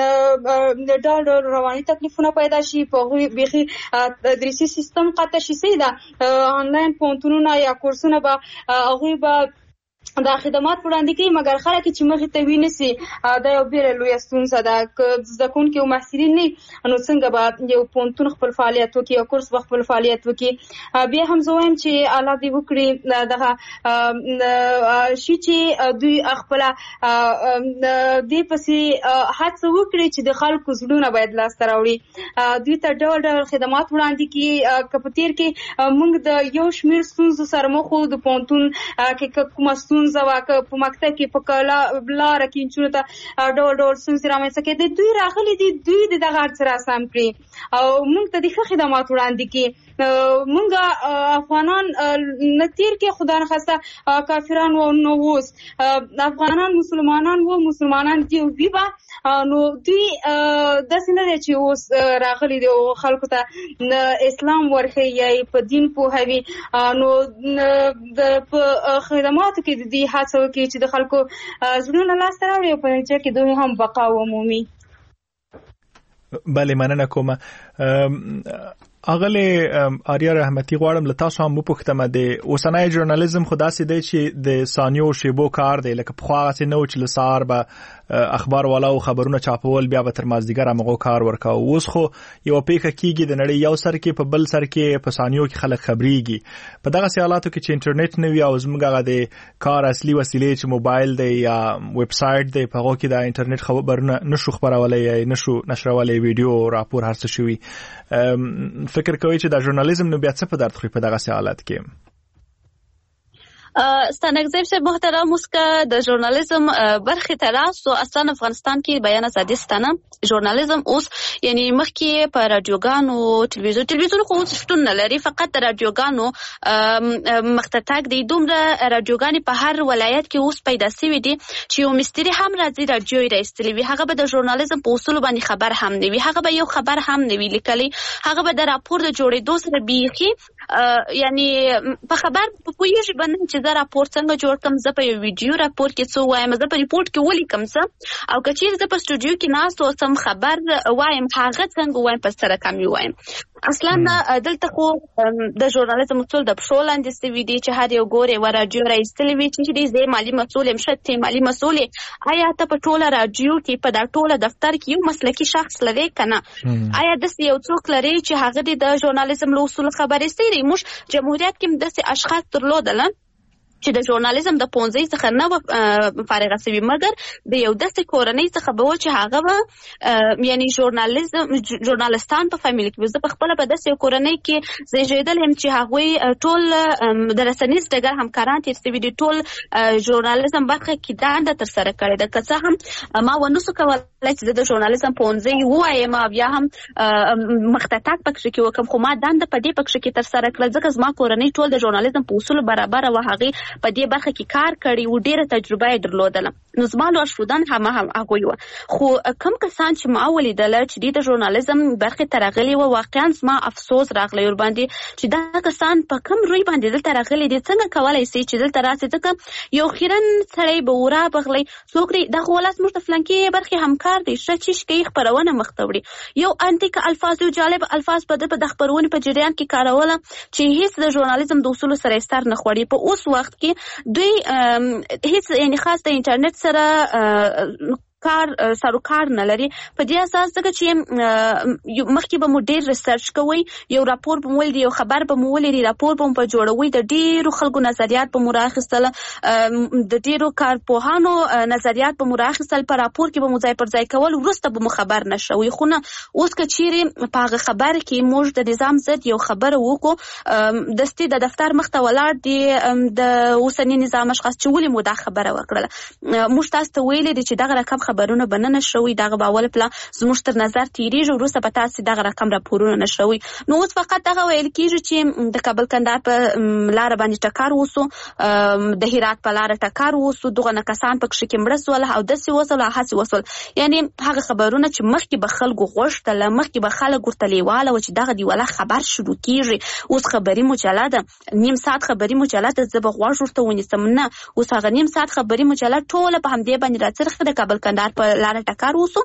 ته ډول ډول رواني تکلیفونه پیدا شي په هغوی بیخي تدریسي سیستم قطع شي. صحیح ده آنلاین پوهنتونونه یا کورسونه به هغوی به دا خدمات وړاندې کوي مګر خلک چې مخې ته وي نسي دا یو بیره لویه ستونزه ده. که زده کوونکي او محصلین نه نو څنګه به یو پوهنتون خپل فعالیت وکړي او کورس به خپل فعالیت وکړي. بیا هم زه وایم چې الله دې وکړي دغه شي چې دوی خپله دې پسې هڅه وکړي چې د خلکو زړونه باید لاسته راوړي دوی ته ډول ډول خدمات وړاندې کړي. که په تېر کې موږ د یو شمېر ستونزو سره مخ وو د پوهنتون کې کومه ستونزه زواکه په مکتب کې په کلا لار کې انچونو ته ډول ډول ستونزې رامنځته کېدې دوی راغلي دي دوی د دغه هر څه راسم کړي او موږ ته د ښه خدمات وړاندې کړي. موږ افغانان نه تېر کې خدا نخواسته کافران وو نو اوس افغانان مسلمانان وو مسلمانان دي وي به نو دوی داسې نه دی چې اوس راغلي دي او خلکو ته اسلام ورښيي یا په دین پوهوي نو په خدماتو کې د دې هڅه وکړي چې د خلکو زړونه لاسته راوړي او په نتیجه کې دوی هم بقا ومومي. بله مننه کوم. اغله آریا رحمتي غواړم له تاسو هم وپوښتم د اوسنۍ ژورنالیزم خو داسې دی چې د ثانیو شیبو کار دی لکه پخوا هغسې نه و چې له سهار به اخبار والاو خبرونه چاپول بیا به تر مازدیګر همغو کار ورکاو. اوس خو یوه پیښه کېږي د نړۍ یو سر کې په بل سر کې په ثانیو کې خلک خبرېږي. په دغسې حالاتو کې چې انټرنیټ نه وي او زموږ هغه د کار اصلي وسیلې چې موبایل دی یا ویب سایټ دی په هغو کې د انټرنیټ خبرونه نشو خپرولی یا نشو نشرولی ویډیو راپور هر څه شوي فکر کوي چې دا ژورنالیزم نو بیا څه په درد خوري په دغسې حالت کې؟ ستانګزیب صاحب محترم اوس که د ژورنالیزم برخې ته راستو اصلا افغانستان کې بیان ازادي ستنه ژورنالیزم اوس یعنی مخکې په رادیوګانو ټلویزیون ټلویزیون خو اوس شتون نه لري فقط د رادیوګانو مخته تګ دی. دومره رادیوګانې په هر ولایت کې اوس پیدا سوي دي چې یو مستري هم راځي رادیو یې راایستلی وي هغه به د ژورنالیزم په اصولو باندې خبر هم نه وي هغه به یو خبر هم نه وي لیکلی هغه به د راپور د جوړېدو سره بیخي یعنی په خبر په پوهېږي به نه چې زه راپور څنګه جوړ کړم زه په یو ویډیو راپور کې څه وایم زه په ریپورټ کې ولیکم څه او که چېرې زه په سټوډیو کې ناست اوسم خبر وایم هغه څنګه وایم په سره کم وایم. اصلا دلته خو د ژورنالیزم اصول د پښو لاندې سوي دي چې هر یو ګورې و راډیو راایستلی وي چې زه مالي مسؤل یم ښه ته مالي مسؤل آیا ته په ټوله راډیو کې په دا ټوله دفتر کې یو مسلکي شخص لرې که نه آیا داسې یو څوک لرې چې هغه د ژورنالیزم له اصولو خبر ایستی دی؟ موږ جمهوریت کې هم داسې اشخاص درلودل چې د ژورنالیزم د پونځي څخه نه فارغه سوي مګر د یو داسې کورنۍ څخه به و چې هغه به یعنی ژورنالیزم ژورنالستان په فامیل کې زه په خپل په داسې کورنۍ کې زیږیدل هم چې هغه ټول د رسنیز ډګر همکاران تیر سوي دي ټول ژورنالیزم برخه کې دانده تر سره کړې ده که څه هم ما ونوسو کولای چې د ژورنالیزم پونځي وایم بیا هم مختطات پکې کې وکم خو ما دانده په دې پکې کې تر سره کړل ځکه زما کورنۍ ټول د ژورنالیزم په اصول برابر و هغه په دې برخه کې کار کړی و ډیره تجربه یې درلودله نو زما لور شودن هم هم هغه و خو کم کسان چې ما ولیدل چې د ژورنالیزم برخه ترغلي و واقعا زما افسوس راغلی ور باندې چې دا کسان په کم روی باندې دلته راغلي دي څنګه کولای شي چې دلته راسي ځکه یو خیرن سړی به ورا بغلی څوک دا خلاص مرته فلانکی برخه همکار دي چې چې کې خبرونه مختوړي یو انتیک الفاظ یو جالب الفاظ په د خبرونه په جریان کې کاروله چې هیڅ د ژورنالیزم د اصول سره ستر نه خوړي په اوس وخت کې دوی هیڅ یعنی خاص د انټرنیټ سره کار سروکار نه لري په دې اساس څنګه چې مخکې به مو ډیر ریسرچ کوي یو راپور به مول دی یو خبر به مول دی راپور به په جوړوي د ډیرو خلکو نظریات په مراخصل د ډیرو کارپوهانو نظریات په مراخصل په راپور کې به مو ځای پر ځای کول ورسته به مو خبر نشوي خو نه اوس که چیرې په هغه خبر کې موږ د نظام ضد یو خبر وکړو دستي د دفتر مخ ته ولاړ دی د اوسنی نظام اشخاص چې ولې مو دا خبره وکړه موږ تاسو ته ویلې دي چې دغه رقم خبرونه بننه شوی دغه باول پلا زموږ تر نظر تیریږي وروسته به تاسو دغه رقم راپورونه نشوي نو اوس فقط دغه ویل کیږي چې د کابل کندهار په لار باندې ټکر وسو د هرات په لار ټکر وسو دغه کسان په کې مړسول او د سی وسول هڅه وسول یعنی هغه خبرونه چې مخکې به خلکو غوښتل مخکې به خلک ورته لیواله و چې دغه دی ولا خبر شروع کیږي اوس خبري مجله ده نیم ساعت خبري مجله ده زه به غوښ ورته ونیسم نه اوس هغه نیم ساعت خبري مجله ټوله په همدې باندې راڅرخه د کابل کندهار په لار ټکر وسو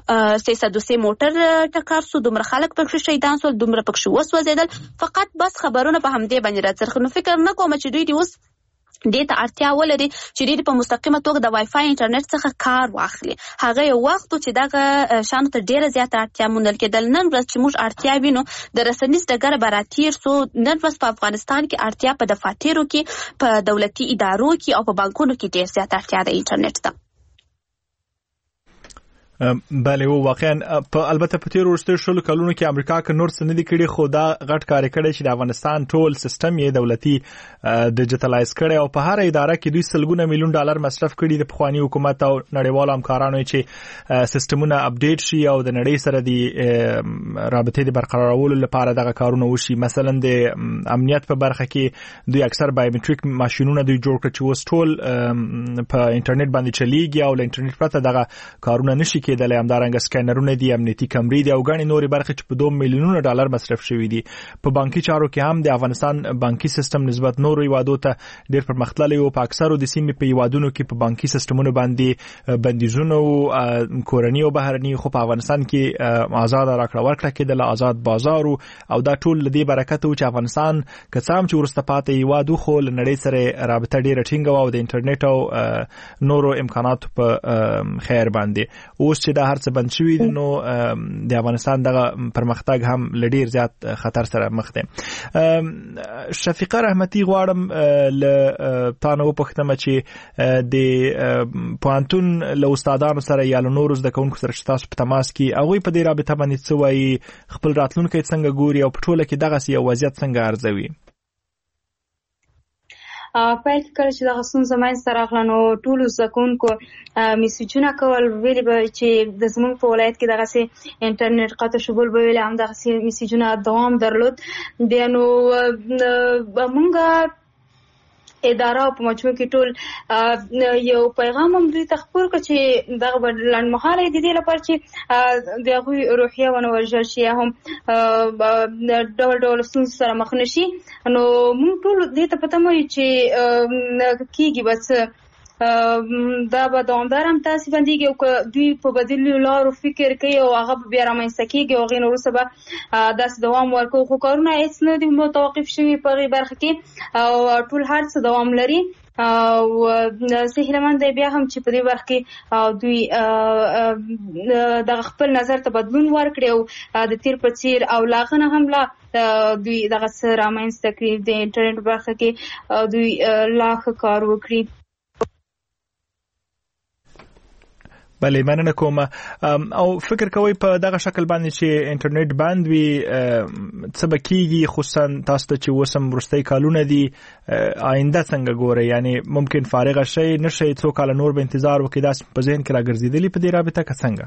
سه سه موټر ټکر سو دومره خلک پکې شهیدان سو دومره پکې وسوځیدل فقط بس خبرونه په همدې باندې راڅرخه نو فکر نه کوم چې دوی دی اوس دې ته اړتیا ولري چې دې په مستقیمه توګه د وای فای انټرنیټ څخه کار واخلي هغه یو وخت چې دغه شانو ته ډیره زیاته اړتیا مونږ کېدل نن ورځ چې موږ اړتیا وینو د رسنیز ډګر براتیر سو نن ورځ په افغانستان کې اړتیا په دفاترو کې په دولتي ادارو کې او په بانکونو کې ډیره زیاته اړتیا د انټرنیټ ته بله و واقعا په البته په تیر ورسته شلو کلونو کې امریکا کې نور څه نه دي کړي خو دا غټ کار کړی چې د افغانستان ټول سیستم یې دولتي ډیجیټلایز کړي او په هر اداره کې دوی سلګونه میلیون ډالر مصرف کړي د پخوانی حکومت او نړیوالو همکارانو چې سیستمونه اپډیټ شي او د نړۍ سره د رابطې د برقرارولو لپاره دغه کارونه وشي مثلا د امنیت په برخه کې دوی اکثر بایومټریک ماشینونه دوی جوړ کړي چې اوس ټول په انټرنیټ باندې چلیږي او له انټرنیټ پرته دغه کارونه نشي کېدل همدارنګه سکینرونه دي امنیتي کمرې دي او غني نورې برخې چې په دوه میلیونونو ډالر مصرف شوي دي په بانکي چارو کې هم د افغانستان بانکي سیستم نسبت نورو هیوادو ته ډېر پرمختللی او په اکثرو د سیمې په هیوادونو کې په بانکي سیستمونو باندې بندیزونه او کورني او بهرني خو په افغانستان کې آزاد راکړه ورکړه کېدل آزاد بازار او دا ټول لدی برکت او چې افغانستان کڅام چې ورسته پاتې هیوادو خو لنړۍ سره رابطه ډېره ټینګه او د انټرنیټ او نورو امکاناتو په خیر باندې او چې دا هر څه بند شوی نو د افغانستان دغه پرمختګ هم لډیر زیات خطر سره مخ دی شفیقه رحمتي غواړم ل تاسو په چې د پوانتون له استادانو سره یا له نورو د کوونکو سره تاسو په تماس کې هغه په دې رابطه باندې څه وایي خپل راتلونکي څنګه ګوري او په ټوله کې دغه یو وضعیت څنګه ارزوي پای کې کله چې د غسون زمای سره غلنو ټول زکونکو میسیجونه کول ویلي به چې د زمون په ولایت کې دغه سي انټرنیټ قطع شغل به ویل هم دغه سي میسیجونه دوام درلود بیا نو مونږه اداره په مجموع کې ټول یو پیغام هم دوی تخبر کړ چې دغه لاند مخاله د دې لپاره چې دغه روحیه ونه ورجل شي هم ډول ډول ستونزې سره مخ نشي نو موږ ټول دې ته پته مو چې کیږي بس دا به دوامدار هم تاسو باندې او دوی په بدیل لارو فکر کوي او هغه بیا رامنځته کیږي او غین وروسته به داس دوام ورکو خو کارونه هیڅ نه دي متوقف شوي په برخه کې او ټول هر څه دوام لري او زه هیلمن دی بیا هم چې په دې وخت کې دوی د خپل نظر ته بدلون ورکړي او د تیر په څیر او لاغنه هم لا دوی دغه سره رامنځته کړي د انټرنیټ برخه کې دوی لا ښه کار وکړي. بله مننه کوم. او فکر کوئ په دغه شکل باندې چې انټرنیټ بند وي څه به کیږي، خصوصا تاسو ته چې اوس هم وروستي کالونه دي آینده څنګه ګورئ؟ یعنی ممکن فارغه شئ نشئ څو کاله نور به انتظار وکړئ؟ داسې په ذهن کې راګرځېدلي په دې رابطه که څنګه؟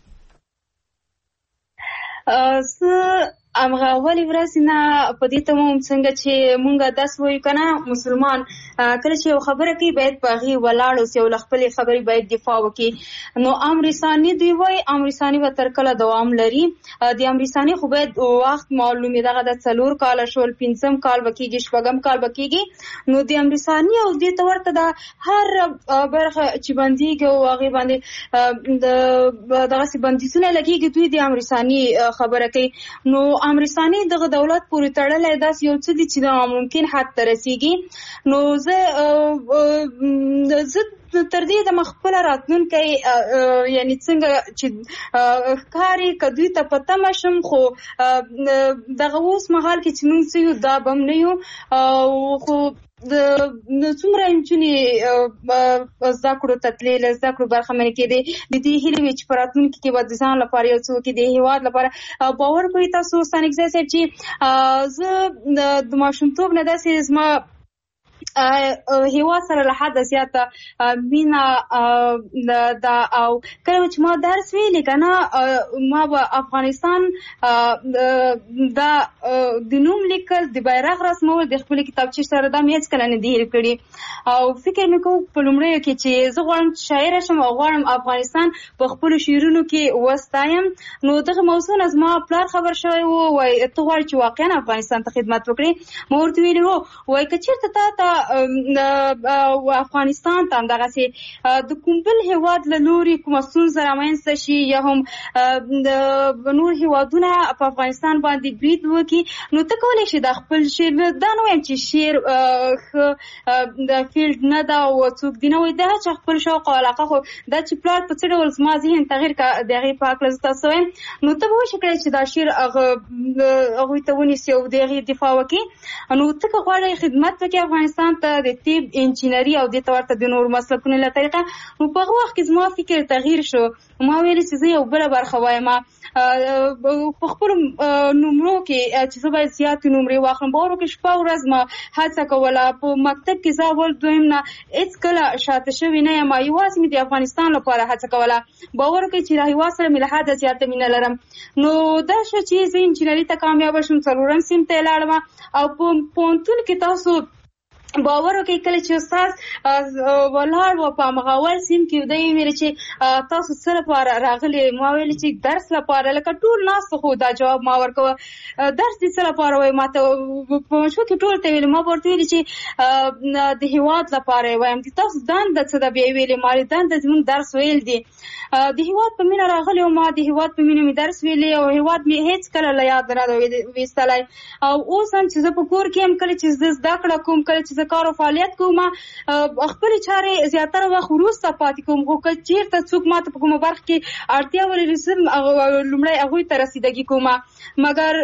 زه امغه اولی ورځ نه په دې ته موم څنګه چې مونږه داس وایو کنه مسلمان کله چې یو خبره کوي باید په هغې ولاړ اوسي او له خپلې خبرې باید دفاع وکړي. نو امر ثاني دوی وایي امر ثاني به تر کله دوام لري. د امر ثاني خو باید وخت معلوم وي، دغه د څلور کاله شول، پنځم کال به کېږي، شپږم کال به کېږي. نو د امر ثاني او دې ته ورته د هر برخه چې بندېږي او هغې باندې دغسې بندیزونه لګېږي دوی د امر ثاني خبره کوي. نو امر ثاني دغه دولت پورې تړلی داسې یو څه دي چې د ناممکن حد ته رسېږي. نو زه زه تر دې د خپله راتلونکی یعنې څنګه چې ښکاري که دوی ته په تمه شم، خو دغه اوس مهال کې چې موږ څه یو دا به هم نه یو. خو د څومره نجونې زده کړو ته تلې له زده کړو برخمنې کېدې، د دې هیلې وې چې په راتلونکي کې به د ځان لپاره یو څه وکړي، د هېواد لپاره. باور کوئ تاسو ستانکزی صاحب چې زه د ماشومتوب نه داسې زما هیواد سره له حده زیاته مینه دا او کله چې ما درس ویلې که نه ما به افغانستان دا د نوم لیکل، د بیرغ رسمول د خپلې کتابچې سره دا مې هېڅکله نه دي هېر کړي. او فکر مې کوم په لومړیو کې چې زه غواړم چې شاعره شم او غواړم افغانستان په خپلو شعرونو کې وستایم. نو دغه موضوع نه زما پلار خبر شوی و، وایي ته غواړې چې واقعا افغانستان ته خدمت وکړې؟ ما ورته ویلي وو وایي که چېرته تا ته افغانستان ته همدغسې د کوم بل هېواد له لوري کومه ستونزه رامنځته شي یا هم نور هېوادونه په افغانستان باندې برید وکړي، نو ته کولی شي دا خپل شعر، دا نه وایم چې شعر ښه د فیلډ نه ده او څوک دي نه وایي، دا چې خپل شوق او علاقه، خو دا چې پلار په څه ډول زما ذهن تغیر که د هغې په هکله زه تاسو وایم، نو ته به وشي کړی چې دا شعر هغوی ته ونیسي او د هغې دفاع وکړي. نو ته که غواړې خدمت وکړې افغانستان ته د طب، انجینري او دې ته ورته د نورو مسلکونو له طریقه، نو په هغه وخت کې زما فکر تغییر شو. ما ویلې چې زه یو بله برخه وایم په خپلو نومرو کې چې زه باید زیاتې نومرې واخلم. باور وکړئ شپه ورځ ما هڅه کوله. په مکتب کې زه اول دویم نه هېڅکله شاته شوې نه یم، یوازې مې د افغانستان لپاره هڅه کوله. باور وکړئ چې له هېواد سره مې له حده زیاته مینه لرم. نو دا شو چې زه انجینري ته کامیابه شوم، څلورم صنف ته یې لاړم او په پوهنتون کې تاسو باور وکړئ کله چې استاد ولاړ و په همغه اول صنف کې دوی ویلې چې تاسو څه لپاره راغلي؟ ما ویلې چې درس لپاره. لکه ټول ناست خو دا جواب ما ورکوه، درس دې څه لپاره وایي؟ ما ته په مشوق کې ټول ته ویلې. ما ورته ویلې چې د هېواد لپاره یې وایم. تاسو دنده څه ده؟ بیا یې ویلې ما دنده زموږ درس ویل دي. د هېواد په مینه راغلی او ما د هېواد په مینه مې درس ویلې او هېواد مې هېڅکله له یاده نه ده ویستلی. او اوس هم چې زه په کور کې یم، کله چې زه زده کړه کوم، کله چې کار او فعالیت کوم، خپلې چارې زیاتره وخت وروسته پاتې کوم. خو که چېرته څوک ما ته په کومه برخه کې اړتیا ولري زه لومړی هغوی ته رسیدګي کوم. مګر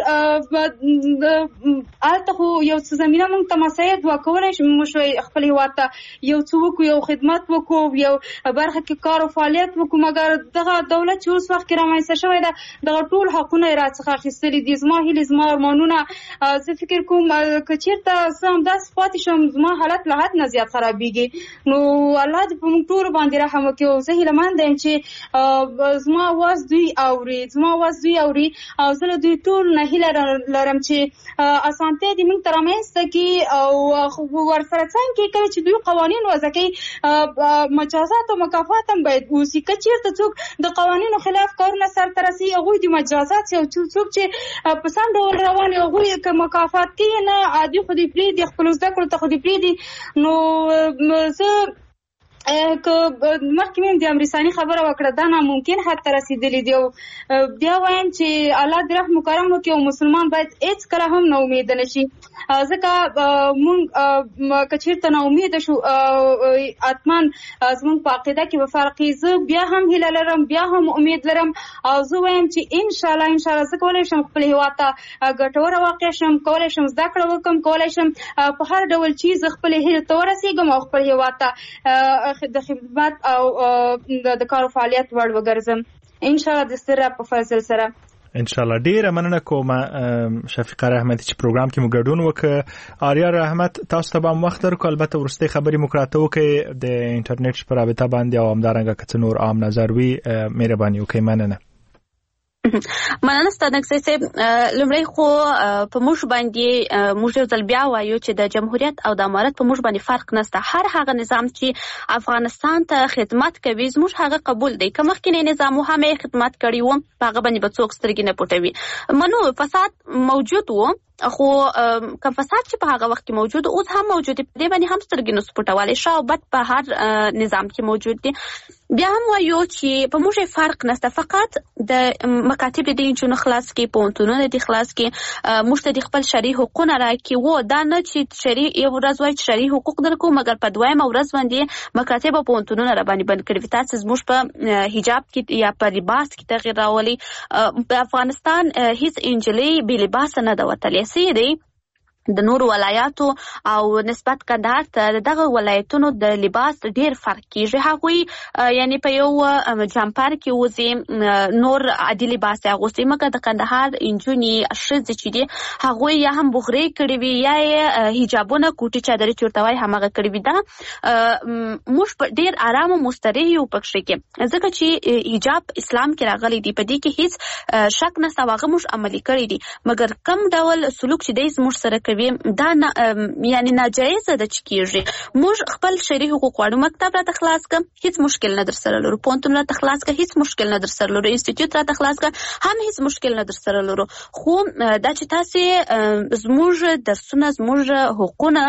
هلته خو یو څه زمینه موږ ته مساعد وه، کولی موږ شوی خپل هېواد ته یو څه وکړو، یو خدمت وکړو، یو برخه کې کار او فعالیت وکړو. مګر دغه دولت چې اوس وخت کې رامنځته شوی ده، دغه ټول حقونه یې راڅخه اخیستلي دي. زما هیلې، زما ارمانونه، زه فکر کوم که چېرته زه همداسې پاتې شم زما حالت له حد نه زیات خرابېږي. نو الله دې په موږ ټولو باندې رحم وکړي. او زه هیلهمنده یم چې زما اواز دوی اوري، زما اواز دوی اوري او زه له دوی ټول نه هیله لرم چې اسانتیا دې موږ ته رامنځته کړي او ورسره څنګ کې کله چې دوی قوانین وضع کوي مجازات او مکافات هم باید اوسي. که چېرته څوک د قوانینو خلاف کارونه سرته رسوي، هغوی د مجازات سي، او څوک چې په سم ډول روان وي هغوی که مکافات کوي نه عادي خو دې پرېږدي، خپلو زده کړو ته خو دې پرېږدي. نو زه که مخکې مې د امریکایي خبره وکړه دا ناممکن حد ته رسیدلی دی. بیا وایم چې الله دې رحم وکړم وکړي او مسلمان باید هیڅ کله هم نه امید نشي، ځکه مونږ که چېرته نا امیده شو حتما زمونږ په عقیده کې به فرق وي. زه بیا هم هیله لرم، بیا هم امید لرم او زه وایم چې انشاءالله انشاءالله زه کولی شم خپل هېواد ته ګټوره واقع شم، کولی شم زده کړه وکړم، کولی شم په هر ډول چیز خپلې هیلې ته ورسېږم او خپل هېواد ته د خدمت او د کار او فعالیت وړ وګرځم ان شاء الله د ستر په فضل سره. ان شاء الله. ډیره مننه کوم شفیقه رحمت چې پروګرام کې مو ګډون وکړ. آریا رحمت تاسو ته هم وخت درکو، البته ورسته خبري مکراته وکړي د انټرنیټ پر رابطه باندې او همدارنګه که نور عام نظر وي مهرباني وکړئ. مننه. مننه ستاسو صاحب. لمړی خو په موږ باندې موږ یو ځل بیا وایو چې د جمهوریت او د امارت په موږ باندې فرق نشته. هر هغه نظام چې افغانستان ته خدمت کوي زموږ هغه قبول دی. که مخکینی نظام هم خدمت کړی و هغه باندې به څوک سترګې نه پټوي. منو فساد موجود و خو کوم فساد چې په هغه وخت کې موجود اوس هم موجود دی، په دې باندې هم سترګې نه پټوالي شاو بد په هر نظام کې موجود دی. بیا هم وایو چې په موږ فرق نشته، فقط د مکاتب د انجونو خلاص کې پونتونونه د خلاص کې موږ ته خپل شرعي حقوقونه راکې وو. دا نه چې شرعي یو ورځ وایي چې شرعي حقوق درکو مګر په دویمه ورځ باندې مکاتب او پونتونونه را باندې بند کړي. تاسو زموږ په حجاب کې یا په لباس کې تغیر راولي. په افغانستان هیڅ انجلۍ بې لباس نه ده وتلې. سي دی د نورو ولایاتو او نسبت کندهار ته دغه ولایتونو د لباس ډیر فرق کیږي. هغوی یعنی په یو جامپر کې وځي نور عادي لباس اغوستي، مګر د کندهار انجونې ښځې چې دي هغوی یا هم بغرې کړي وي یا یې حجابونه کوټي چادرې چې ورته وایي هماغه کړي وي. دا موږ ډیر ارام او مستریح یو پکښې کې، ځکه چې حجاب اسلام کې راغلی دی، په دې کې هیڅ شک نشته، هغه موږ عملي کړی دي. مګر کم ډول سلوک چې دی زموږ سره کوي دا یعنی ناجایز ده چې کیږي. موږ خپل شرعي حقوق غواړو، مکتب راته خلاص کړه هیڅ مشکل نه در سره لرو، پونتون راته خلاص کړه هیڅ مشکل نه در سره لرو، انسټیټیوټ راته خلاص کړه هم هیڅ مشکل نه در سره لرو. خو دا چې تاسو زموږ درسونه زموږ حقوقونه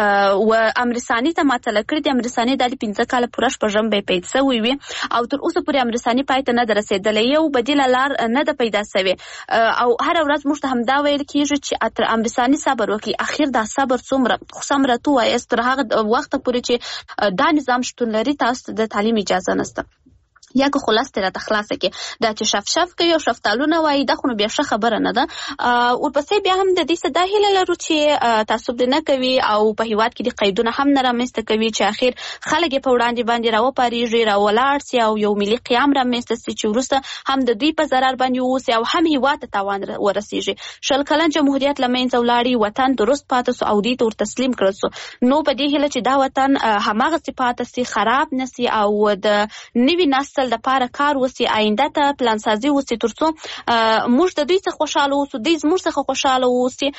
و امرسانی ته ماته لکړي دي. امرسانی د پنځه کال پوره شپږم به پیدا شوی وي او تر اوسه پورې امرسانی پای ته نه درسېدلې، یو بدیل لار نه ده پیدا شوی او هر ورځ موږ ته همدا ویل کیږي چې تر امرسانی صبر اخیر دا صبر څومره خو سم راته وایي تر هغه وخت پورې چې دا نظام شتون لري تاسو د تعلیم اجازه نشته. یا که خلاص راته خلاصه کې دا چې شف شف کوي او شفتالونه وایي دا خو نو بیا ښه خبره نه ده. ورپسې بیا هم د دې څه دا هیله لرو چې تعصب دې نه کوي او په هېواد کې د قیدونه هم نه رامنځته کوي چې اخر خلک یې په وړاندې باندې راوپارېږي راولاړ سي او یو ملي قیام رامنځته سي چې وروسته هم د دوی په ضرر باندې واوسي او هم هېواد ته تاوان ورسېږي. شل کلن جمهوریت له منځه ولاړي، وطن درست پاتې سو او دوی ته ورتسلیم کړل سو. نو په دې هیله چې دا وطن هماغسې پاتې سي، خراب نه سي او د نوي نسل د پاره کار وسی، آینده ته پلان سازي وسی، ترڅو موږ د دوی څخه خوشاله اوسو، دوی زموږ څخه خوشاله اوسي،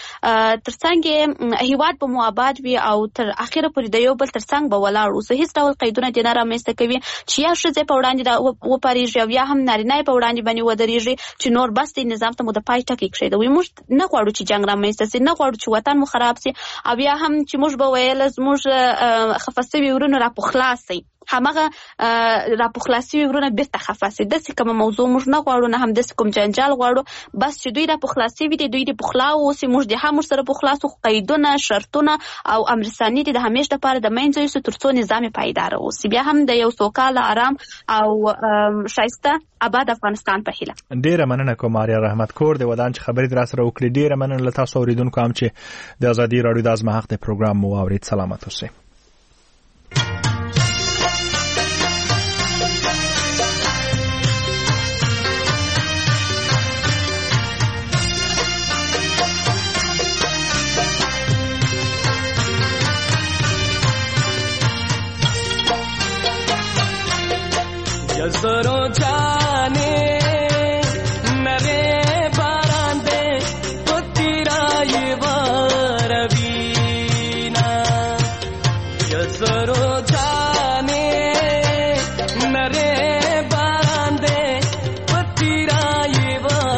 ترڅنګ هیواد به مو آباد وي او تر اخره پورې د یو بل ترڅنګ به ولاړ اوسو. هیڅ ډول قیدونه دې نه رامنځته کوي چې یا ښځې په وړاندې وپارېږي او یا هم نارینه په وړاندې باندې ودرېږي چې نور بس دی نظام ته مو د پای ټکی کښېږدوي. موږ نه غواړو چې جنګ رامنځته سي، نه غواړو چې وطن مو خراب سي او یا هم چې موږ به ویل زموږ خفه سوي ورونه راپخلا سي، همغه راپخلاصي ورونه بیرته خفاسي. داسې کومه موضوع موږ نه غواړو، نه هم داسې کوم جنجال غواړو، بس چې دوی راپخلاصي وي دوی د پخلا اوسي، موږ د هم سره پخلاصو، قیدونه شرطونه او امرسانی د همیش لپاره د منځ یوسو ترڅو نظام پایدار اوسي، بیا هم د یو سوکاله آرام او شایسته آباد افغانستان په هیله. ډیره مننه کوم آریا رحمت کور د ودان چې خبرې در سره وکړې. ډیره مننه له تاسو اوریدونکو هم چې د ازادي رادیو د ازمه حق د پروګرام مو اورید. سلامت اوسئ. जसरो जाने नरे बारांदे पुत्रा ये वारवीना जसरो जाने नरे बारांदे पुत्रा ये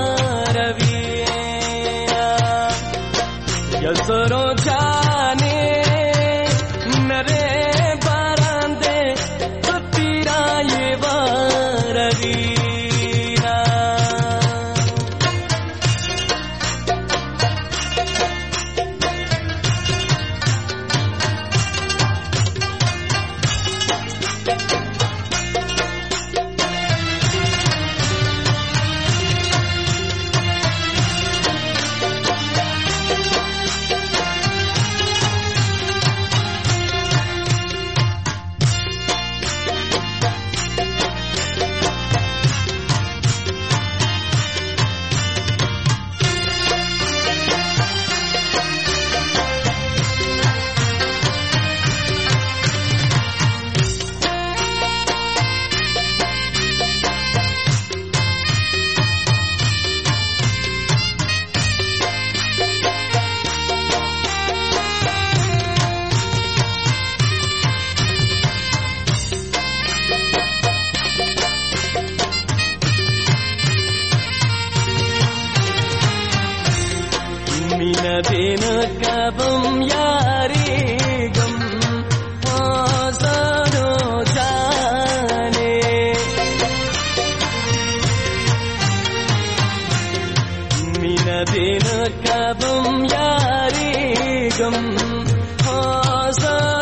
वारवीना जसरो जाने नरे बारांदे ها